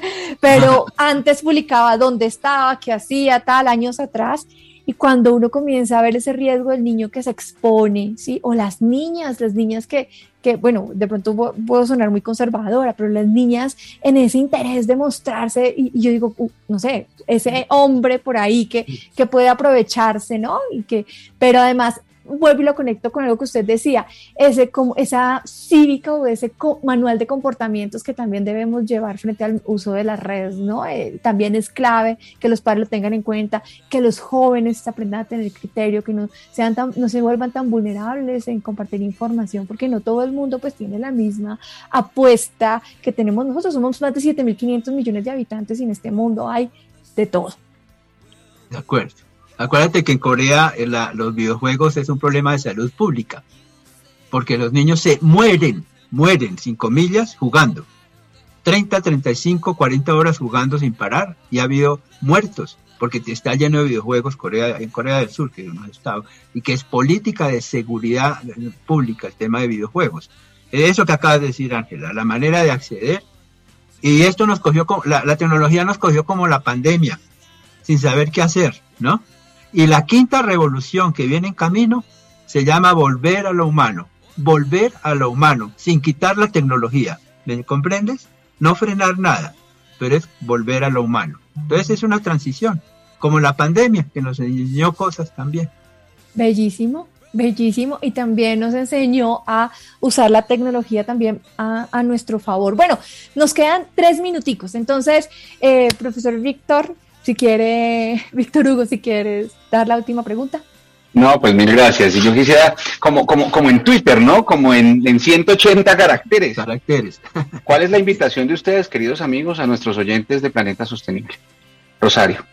Pero antes publicaba dónde estaba, qué hacía, tal, años atrás. Y cuando uno comienza a ver ese riesgo del niño que se expone, ¿sí? O las niñas, las niñas que, que bueno, de pronto puedo sonar muy conservadora, pero las niñas en ese interés de mostrarse, y, y yo digo, uh, no sé, ese hombre por ahí que, que puede aprovecharse, ¿no? Y que, pero además, vuelvo y lo conecto con algo que usted decía, ese, como, esa cívica o ese co- manual de comportamientos que también debemos llevar frente al uso de las redes, ¿no? Eh, también es clave que los padres lo tengan en cuenta, que los jóvenes aprendan a tener criterio, que no, sean tan, no se vuelvan tan vulnerables en compartir información, porque no todo el mundo pues tiene la misma apuesta que tenemos nosotros. Somos más de siete mil quinientos millones de habitantes y en este mundo hay de todo. De acuerdo. Acuérdate que en Corea la, los videojuegos es un problema de salud pública, porque los niños se mueren, mueren, sin comillas, jugando. treinta, treinta y cinco, cuarenta horas jugando sin parar, y ha habido muertos, porque está lleno de videojuegos Corea, en Corea del Sur, que no ha estado, y que es política de seguridad pública el tema de videojuegos. Eso que acabas de decir, Ángela, la manera de acceder, y esto nos cogió, como, la, la tecnología nos cogió como la pandemia, sin saber qué hacer, ¿no? Y la quinta revolución que viene en camino se llama volver a lo humano. volver a lo humano, sin quitar la tecnología. ¿Me comprendes? No frenar nada, pero es volver a lo humano. Entonces es una transición, como la pandemia, que nos enseñó cosas también. Bellísimo, bellísimo, y también nos enseñó a usar la tecnología también a, a nuestro favor. Bueno, nos quedan tres minuticos, entonces, eh, profesor Víctor, si quiere, Víctor Hugo, si quieres dar la última pregunta. No, pues mil gracias. Y yo quisiera, como, como, como en Twitter, ¿no? Como en, en ciento ochenta caracteres. Caracteres. ¿Cuál es la invitación de ustedes, queridos amigos, a nuestros oyentes de Planeta Sostenible? Rosario.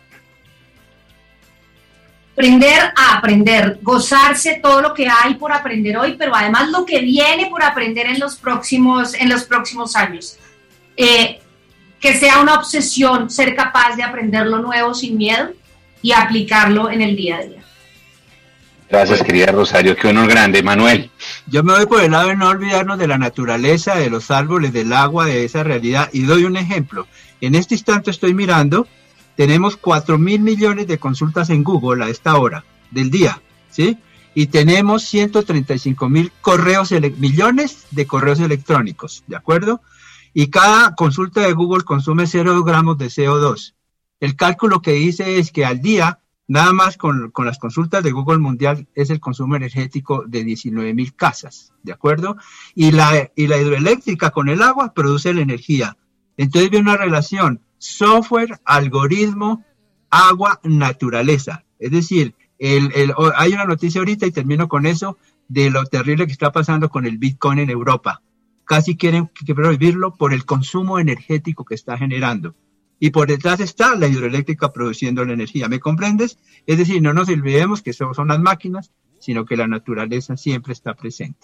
Aprender a aprender, gozarse todo lo que hay por aprender hoy, pero además lo que viene por aprender en los próximos, en los próximos años. Eh, que sea una obsesión ser capaz de aprender lo nuevo sin miedo y aplicarlo en el día a día. Gracias, querida Rosario, qué honor grande. Manuel. Yo me voy por el lado de no olvidarnos de la naturaleza, de los árboles, del agua, de esa realidad, y doy un ejemplo. En este instante estoy mirando, tenemos cuatro mil millones de consultas en Google a esta hora del día, ¿sí? Y tenemos ciento treinta y cinco mil correos, ele- millones de correos electrónicos, ¿de acuerdo? Y cada consulta de Google consume cero gramos de C O dos. El cálculo que hice es que al día, nada más con, con las consultas de Google Mundial, es el consumo energético de diecinueve mil casas, ¿de acuerdo? Y la, y la hidroeléctrica con el agua produce la energía. Entonces viene una relación software, algoritmo, agua, naturaleza. Es decir, el, el, hay una noticia ahorita, y termino con eso, de lo terrible que está pasando con el Bitcoin en Europa. Casi quieren que prohibirlo por el consumo energético que está generando. Y por detrás está la hidroeléctrica produciendo la energía. ¿Me comprendes? Es decir, no nos olvidemos que son las máquinas, sino que la naturaleza siempre está presente.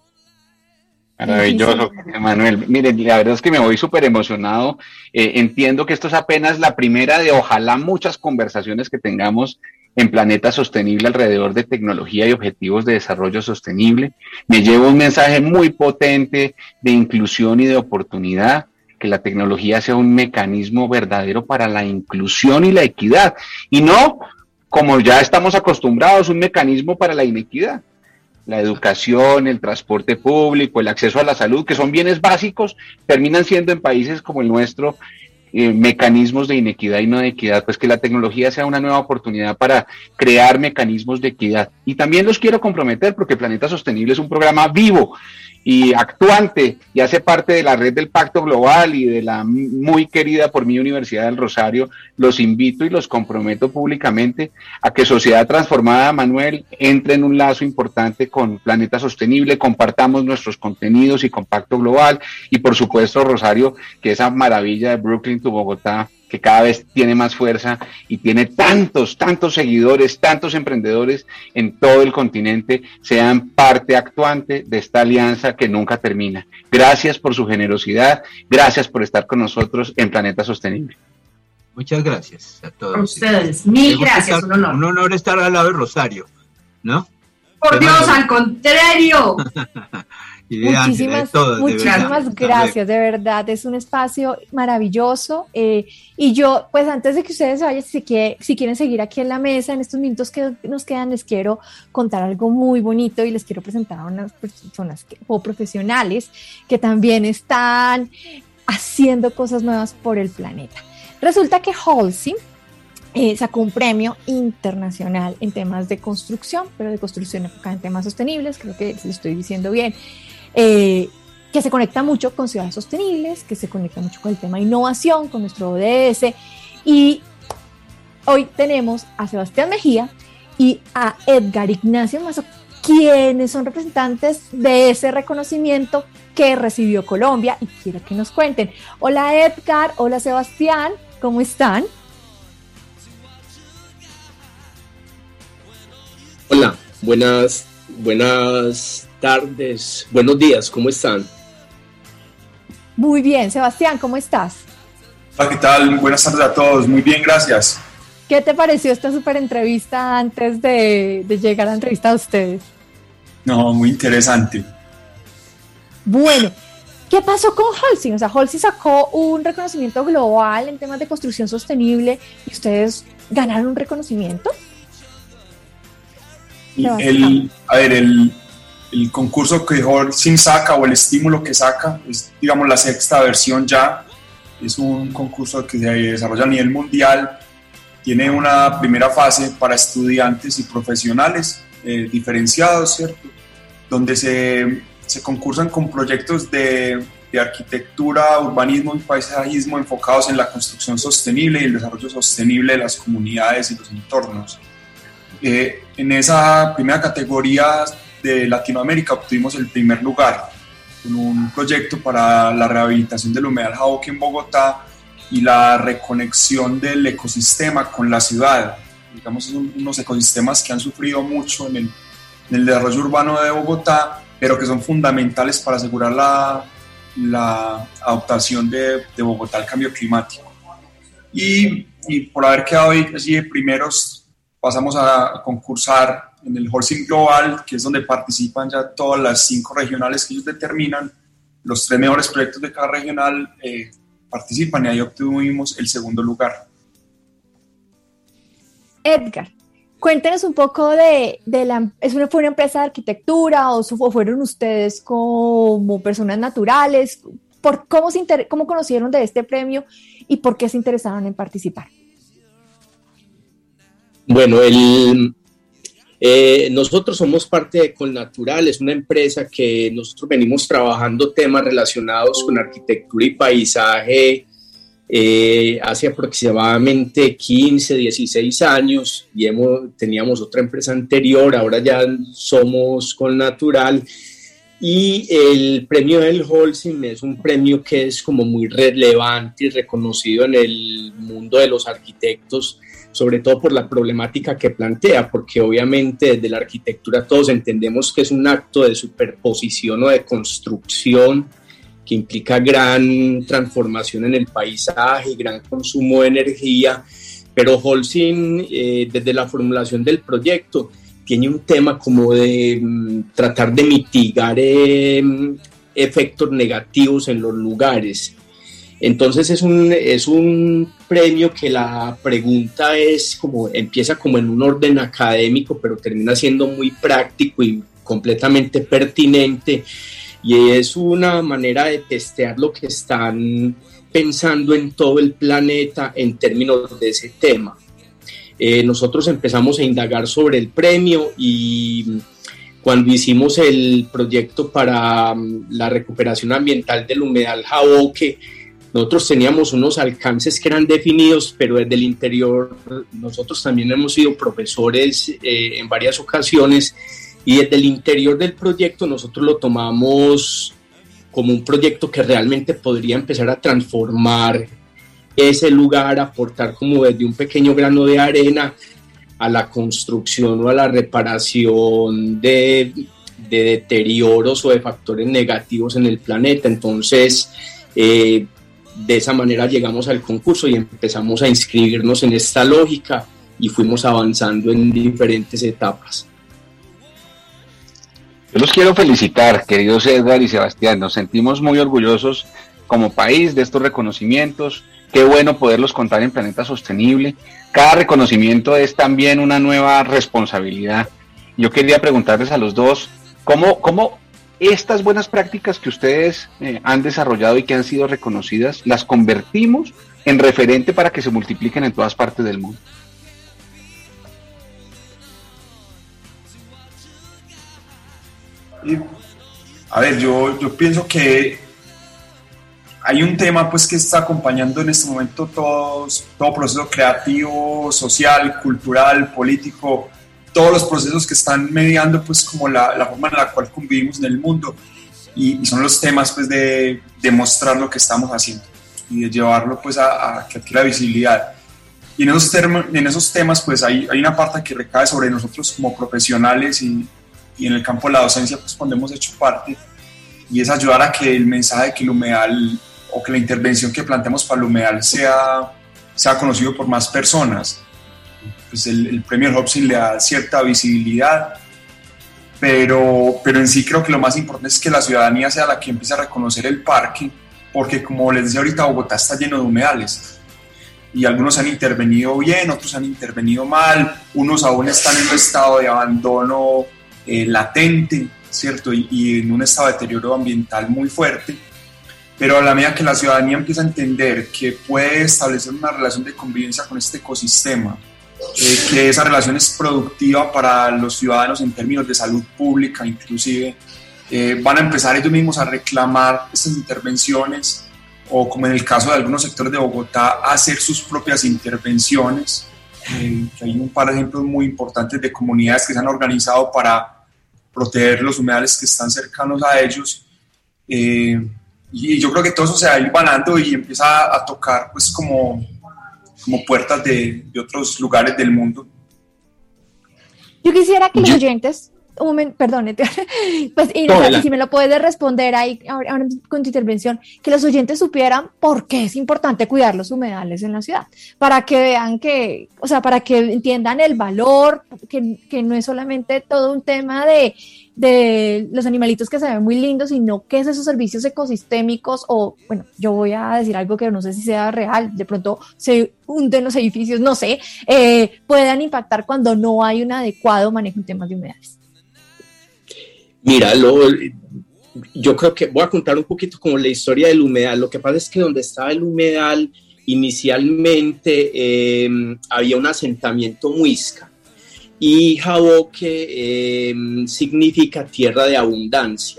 Maravilloso, Manuel. Miren, la verdad es que me voy súper emocionado. Eh, entiendo que esto es apenas la primera de ojalá muchas conversaciones que tengamos en Planeta Sostenible alrededor de tecnología y objetivos de desarrollo sostenible. Me llevo un mensaje muy potente de inclusión y de oportunidad, que la tecnología sea un mecanismo verdadero para la inclusión y la equidad, y no, como ya estamos acostumbrados, un mecanismo para la inequidad. La educación, el transporte público, el acceso a la salud, que son bienes básicos, terminan siendo en países como el nuestro eh, mecanismos de inequidad y no de equidad. Pues que la tecnología sea una nueva oportunidad para crear mecanismos de equidad. Y también los quiero comprometer, porque Planeta Sostenible es un programa vivo y actuante, y hace parte de la red del Pacto Global y de la muy querida por mí Universidad del Rosario. Los invito y los comprometo públicamente a que Sociedad Transformada, Manuel, entre en un lazo importante con Planeta Sostenible, compartamos nuestros contenidos y con Pacto Global, y por supuesto, Rosario, que esa maravilla de Brooklyn to Bogotá, que cada vez tiene más fuerza y tiene tantos, tantos seguidores, tantos emprendedores en todo el continente, sean parte actuante de esta alianza que nunca termina. Gracias por su generosidad, gracias por estar con nosotros en Planeta Sostenible. Muchas gracias a todos. A ustedes, mil gracias, estar, un honor. Un honor estar al lado de Rosario, ¿no? Por Dios, al contrario. Muchísimas, todos, muchísimas de gracias, de verdad, es un espacio maravilloso, eh, y yo, pues antes de que ustedes se vayan, si, quiere, si quieren seguir aquí en la mesa, en estos minutos que nos quedan, les quiero contar algo muy bonito y les quiero presentar a unas personas que, o profesionales que también están haciendo cosas nuevas por el planeta. Resulta que Halsey Eh, sacó un premio internacional en temas de construcción, pero de construcción enfocada en temas sostenibles, creo que lo estoy diciendo bien, eh, que se conecta mucho con ciudades sostenibles, que se conecta mucho con el tema de innovación, con nuestro O D S, y hoy tenemos a Sebastián Mejía y a Edgar Ignacio Mazo, quienes son representantes de ese reconocimiento que recibió Colombia, y quiero que nos cuenten. Hola Edgar, hola Sebastián, ¿cómo están? Hola, buenas, buenas tardes, buenos días, ¿cómo están? Muy bien, Sebastián, ¿cómo estás? Hola, ¿qué tal? Buenas tardes a todos, muy bien, gracias. ¿Qué te pareció esta súper entrevista antes de, de llegar a la entrevista a ustedes? No, muy interesante. Bueno, ¿qué pasó con Halsey? O sea, Halsey sacó un reconocimiento global en temas de construcción sostenible y ustedes ganaron un reconocimiento. El, a ver, el, el concurso que Holcim saca o el estímulo que saca es, digamos, la sexta versión ya. Es un concurso que se desarrolla a nivel mundial. Tiene una primera fase para estudiantes y profesionales eh, diferenciados, ¿cierto? Donde se, se concursan con proyectos de, de arquitectura, urbanismo y paisajismo enfocados en la construcción sostenible y el desarrollo sostenible de las comunidades y los entornos. Eh, en esa primera categoría de Latinoamérica obtuvimos el primer lugar con un proyecto para la rehabilitación del humedal Jabóquete en Bogotá y la reconexión del ecosistema con la ciudad. Digamos, son unos ecosistemas que han sufrido mucho en el, en el desarrollo urbano de Bogotá, pero que son fundamentales para asegurar la, la adaptación de, de Bogotá al cambio climático. Y, y por haber quedado ahí allí de primeros, pasamos a concursar en el Holcim Global, que es donde participan ya todas las cinco regionales que ellos determinan. Los tres mejores proyectos de cada regional eh, participan y ahí obtuvimos el segundo lugar. Edgar, cuéntenos un poco de, de la... ¿Es una, fue una empresa de arquitectura o, o fueron ustedes como personas naturales? ¿Por cómo, se inter, ¿Cómo conocieron de este premio y por qué se interesaron en participar? Bueno, el, eh, nosotros somos parte de Colnatural, es una empresa que nosotros venimos trabajando temas relacionados con arquitectura y paisaje eh, hace aproximadamente quince, dieciséis años y hemos, teníamos otra empresa anterior, ahora ya somos Colnatural. Y el premio del Holcim es un premio que es como muy relevante y reconocido en el mundo de los arquitectos, sobre todo por la problemática que plantea, porque obviamente desde la arquitectura todos entendemos que es un acto de superposición o de construcción que implica gran transformación en el paisaje, gran consumo de energía, pero Holcim, eh, desde la formulación del proyecto, tiene un tema como de um, tratar de mitigar eh, efectos negativos en los lugares. Entonces es un, es un premio que la pregunta es como, empieza como en un orden académico, pero termina siendo muy práctico y completamente pertinente, y es una manera de testear lo que están pensando en todo el planeta en términos de ese tema. Eh, nosotros empezamos a indagar sobre el premio y cuando hicimos el proyecto para la recuperación ambiental del humedal Jabóquete, nosotros teníamos unos alcances que eran definidos, pero desde el interior nosotros también hemos sido profesores eh, en varias ocasiones, y desde el interior del proyecto nosotros lo tomamos como un proyecto que realmente podría empezar a transformar ese lugar, aportar como desde un pequeño grano de arena a la construcción o a la reparación de, de deterioros o de factores negativos en el planeta. Entonces, eh, de esa manera llegamos al concurso y empezamos a inscribirnos en esta lógica y fuimos avanzando en diferentes etapas. Yo los quiero felicitar, queridos Edgar y Sebastián. Nos sentimos muy orgullosos como país de estos reconocimientos. Qué bueno poderlos contar en Planeta Sostenible. Cada reconocimiento es también una nueva responsabilidad. Yo quería preguntarles a los dos, ¿cómo, cómo estas buenas prácticas que ustedes eh, han desarrollado y que han sido reconocidas, las convertimos en referente para que se multipliquen en todas partes del mundo? Y, a ver, yo, yo pienso que hay un tema pues que está acompañando en este momento todos, todo proceso creativo, social, cultural, político, todos los procesos que están mediando pues como la, la forma en la cual convivimos en el mundo, y, y son los temas pues de, de mostrar lo que estamos haciendo y de llevarlo pues a, a que adquiera visibilidad. Y en esos, term, en esos temas pues hay, hay una parte que recae sobre nosotros como profesionales, y, y en el campo de la docencia pues cuando hemos hecho parte, y es ayudar a que el mensaje de que el humedal o que la intervención que planteamos para el humedal sea, sea conocido por más personas. Pues el, el premio Holcim le da cierta visibilidad, pero, pero en sí creo que lo más importante es que la ciudadanía sea la que empiece a reconocer el parque, porque como les decía ahorita, Bogotá está lleno de humedales, y algunos han intervenido bien, otros han intervenido mal, unos aún están en un estado de abandono eh, latente, ¿cierto? Y, y en un estado de deterioro ambiental muy fuerte. Pero a la medida que la ciudadanía empieza a entender que puede establecer una relación de convivencia con este ecosistema, eh, que esa relación es productiva para los ciudadanos en términos de salud pública inclusive, eh, van a empezar ellos mismos a reclamar estas intervenciones, o como en el caso de algunos sectores de Bogotá, a hacer sus propias intervenciones. Eh, que hay un par de ejemplos muy importantes de comunidades que se han organizado para proteger los humedales que están cercanos a ellos. Eh, Y yo creo que todo eso se va a ir vanando y empieza a tocar pues como, como puertas de, de otros lugares del mundo. Yo quisiera que los Yo, oyentes, un momento, perdón, pues y, no, o sea, si me lo puedes responder ahí ahora, ahora con tu intervención, que los oyentes supieran por qué es importante cuidar los humedales en la ciudad, para que vean que, o sea, para que entiendan el valor, que, que no es solamente todo un tema de de los animalitos que se ven muy lindos, sino que es esos servicios ecosistémicos, o bueno, yo voy a decir algo que no sé si sea real, de pronto se hunden los edificios, no sé, eh, puedan impactar cuando no hay un adecuado manejo en temas de humedales. Mira, lo, yo creo que voy a contar un poquito como la historia del humedal. Lo que pasa es que donde estaba el humedal, inicialmente eh, había un asentamiento muisca, y Jaboque eh, significa tierra de abundancia.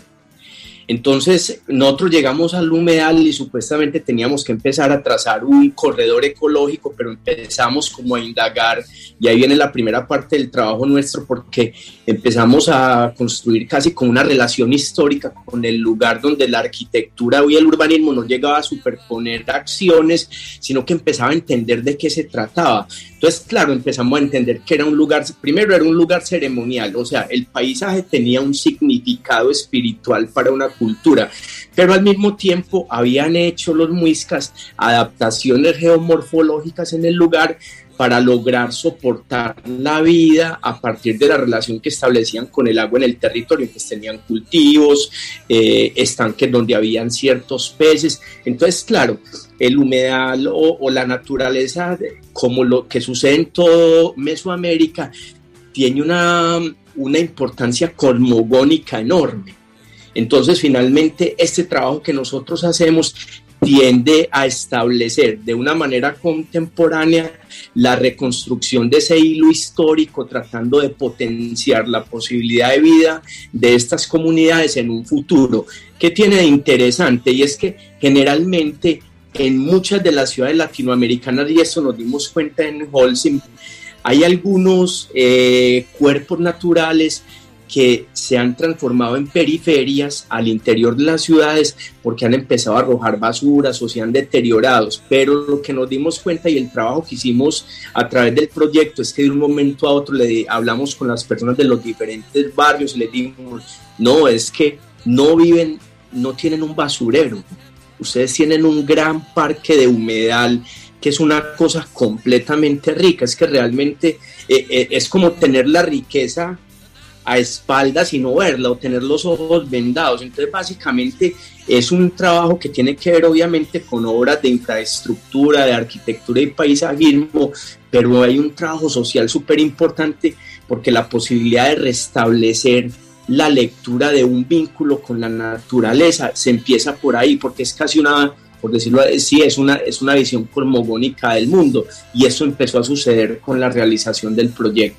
Entonces nosotros llegamos al humedal y supuestamente teníamos que empezar a trazar un corredor ecológico, pero empezamos como a indagar, y ahí viene la primera parte del trabajo nuestro, porque empezamos a construir casi como una relación histórica con el lugar, donde la arquitectura y el urbanismo no llegaba a superponer acciones, sino que empezaba a entender de qué se trataba. Entonces, claro, empezamos a entender que era un lugar, primero era un lugar ceremonial, o sea, el paisaje tenía un significado espiritual para una cultura, pero al mismo tiempo habían hecho los muiscas adaptaciones geomorfológicas en el lugar para lograr soportar la vida a partir de la relación que establecían con el agua en el territorio. Entonces tenían cultivos, eh, estanques donde habían ciertos peces. Entonces, claro, el humedal o, o la naturaleza, como lo que sucede en todo Mesoamérica, tiene una, una importancia cosmogónica enorme. Entonces, finalmente, este trabajo que nosotros hacemos tiende a establecer de una manera contemporánea la reconstrucción de ese hilo histórico, tratando de potenciar la posibilidad de vida de estas comunidades en un futuro. ¿Qué tiene de interesante? Y es que generalmente en muchas de las ciudades latinoamericanas, y eso nos dimos cuenta en Holcim, hay algunos eh, cuerpos naturales que se han transformado en periferias al interior de las ciudades porque han empezado a arrojar basuras o se han deteriorado. Pero lo que nos dimos cuenta, y el trabajo que hicimos a través del proyecto, es que de un momento a otro le hablamos con las personas de los diferentes barrios y les dijimos: no, es que no viven, no tienen un basurero, ustedes tienen un gran parque de humedal, que es una cosa completamente rica. Es que realmente eh, eh, es como tener la riqueza a espaldas y no verla, o tener los ojos vendados. Entonces, básicamente es un trabajo que tiene que ver obviamente con obras de infraestructura, de arquitectura y paisajismo, pero hay un trabajo social súper importante, porque la posibilidad de restablecer la lectura de un vínculo con la naturaleza se empieza por ahí, porque es casi una, por decirlo así, es una, es una visión cosmogónica del mundo, y eso empezó a suceder con la realización del proyecto.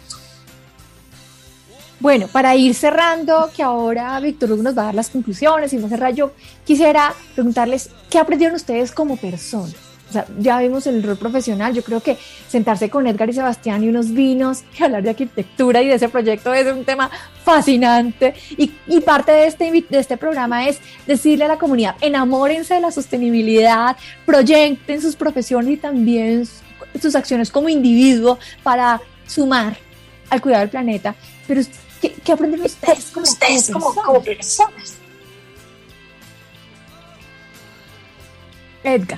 Bueno, para ir cerrando, que ahora Víctor Hugo nos va a dar las conclusiones y va a cerrar yo, quisiera preguntarles, ¿qué aprendieron ustedes como personas? O sea, ya vimos el rol profesional. Yo creo que sentarse con Edgar y Sebastián y unos vinos y hablar de arquitectura y de ese proyecto es un tema fascinante, y, y parte de este, de este programa es decirle a la comunidad: enamórense de la sostenibilidad, proyecten sus profesiones y también sus acciones como individuo para sumar al cuidado del planeta. Pero ¿qué, qué aprenden ustedes como, ustedes como, como, como personas? Edgar.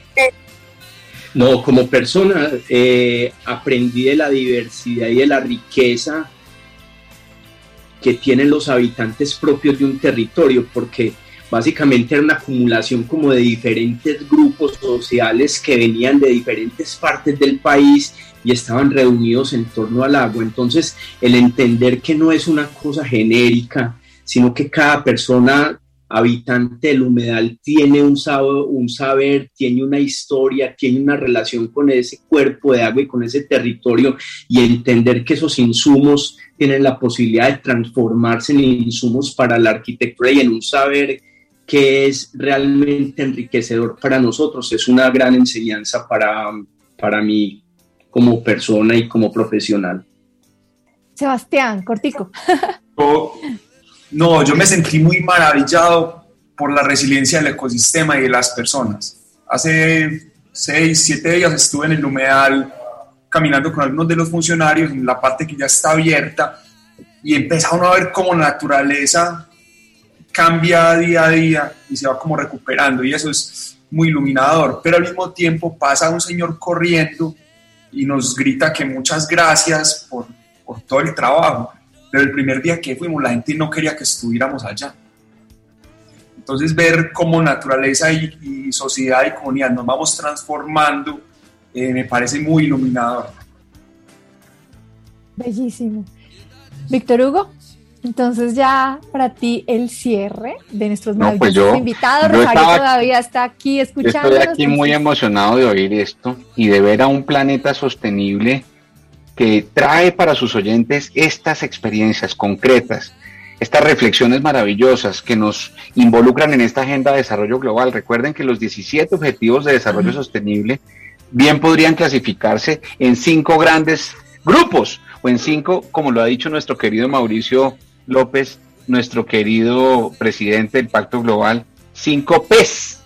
No, como persona eh, aprendí de la diversidad y de la riqueza que tienen los habitantes propios de un territorio, porque básicamente era una acumulación como de diferentes grupos sociales que venían de diferentes partes del país y estaban reunidos en torno al agua. Entonces, el entender que no es una cosa genérica, sino que cada persona habitante del humedal tiene un saber, un saber, tiene una historia, tiene una relación con ese cuerpo de agua y con ese territorio, y entender que esos insumos tienen la posibilidad de transformarse en insumos para la arquitectura y en un saber que es realmente enriquecedor para nosotros, es una gran enseñanza para, para mí como persona y como profesional. Sebastián, cortico. Yo, no, yo me sentí muy maravillado por la resiliencia del ecosistema y de las personas. Hace seis, siete días estuve en el humedal caminando con algunos de los funcionarios en la parte que ya está abierta y empezaron a ver cómo la naturaleza cambia día a día y se va como recuperando, y eso es muy iluminador. Pero al mismo tiempo pasa un señor corriendo y nos grita que muchas gracias por, por todo el trabajo. Pero el primer día que fuimos, la gente no quería que estuviéramos allá. Entonces, ver cómo naturaleza y, y sociedad y comunidad nos vamos transformando, eh, me parece muy iluminador. Bellísimo. Víctor Hugo, entonces ya para ti el cierre de nuestros no, pues maravillosos yo, invitados. Yo Rosario estaba, todavía está aquí escuchando. Estoy aquí muy emocionado de oír esto y de ver a un planeta sostenible que trae para sus oyentes estas experiencias concretas, estas reflexiones maravillosas que nos involucran en esta agenda de desarrollo global. Recuerden que los diecisiete Objetivos de Desarrollo uh-huh. Sostenible bien podrían clasificarse en cinco grandes grupos, o en cinco, como lo ha dicho nuestro querido Mauricio López, nuestro querido presidente del Pacto Global, cinco P's.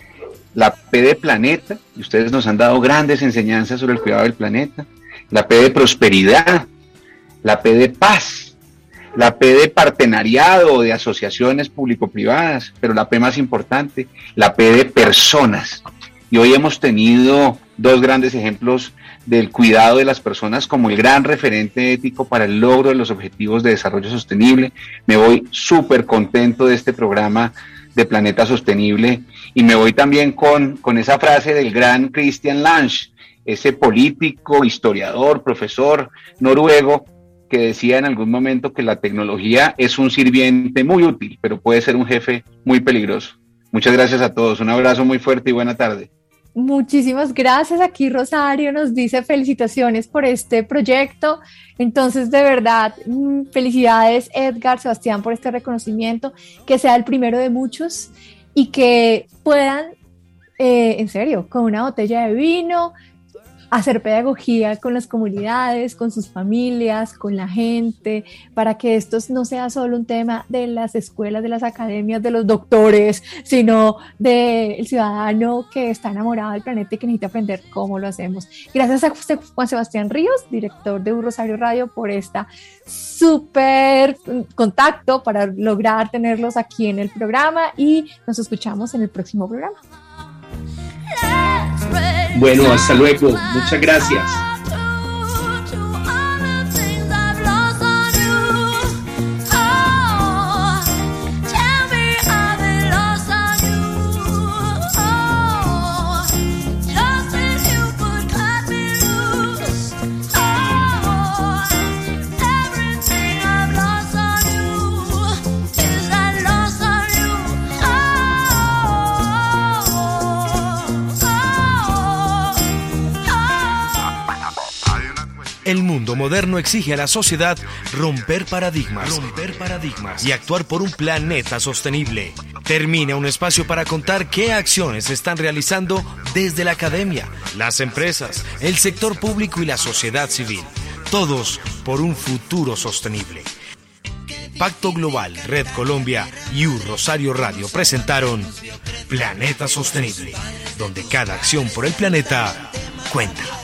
La P de planeta, y ustedes nos han dado grandes enseñanzas sobre el cuidado del planeta. La P de prosperidad, la P de paz, la P de partenariado, de asociaciones público-privadas, pero la P más importante, la P de personas. Y hoy hemos tenido dos grandes ejemplos del cuidado de las personas como el gran referente ético para el logro de los objetivos de desarrollo sostenible. Me voy súper contento de este programa de Planeta Sostenible, y me voy también con, con esa frase del gran Christian Lange, ese político, historiador, profesor noruego, que decía en algún momento que la tecnología es un sirviente muy útil, pero puede ser un jefe muy peligroso. Muchas gracias a todos, un abrazo muy fuerte y buena tarde. Muchísimas gracias. Aquí Rosario nos dice felicitaciones por este proyecto. Entonces, de verdad, felicidades Edgar, Sebastián, por este reconocimiento, que sea el primero de muchos y que puedan, eh, en serio, con una botella de vino, hacer pedagogía con las comunidades, con sus familias, con la gente, para que esto no sea solo un tema de las escuelas, de las academias, de los doctores, sino del ciudadano que está enamorado del planeta y que necesita aprender cómo lo hacemos. Gracias a Juan Sebastián Ríos, director de Rosario Radio, por esta súper contacto para lograr tenerlos aquí en el programa, y nos escuchamos en el próximo programa. Bueno, hasta luego. Muchas gracias. El mundo moderno exige a la sociedad romper paradigmas, romper paradigmas y actuar por un planeta sostenible. Termina un espacio para contar qué acciones se están realizando desde la academia, las empresas, el sector público y la sociedad civil. Todos por un futuro sostenible. Pacto Global, Red Colombia y U Rosario Radio presentaron Planeta Sostenible, donde cada acción por el planeta cuenta.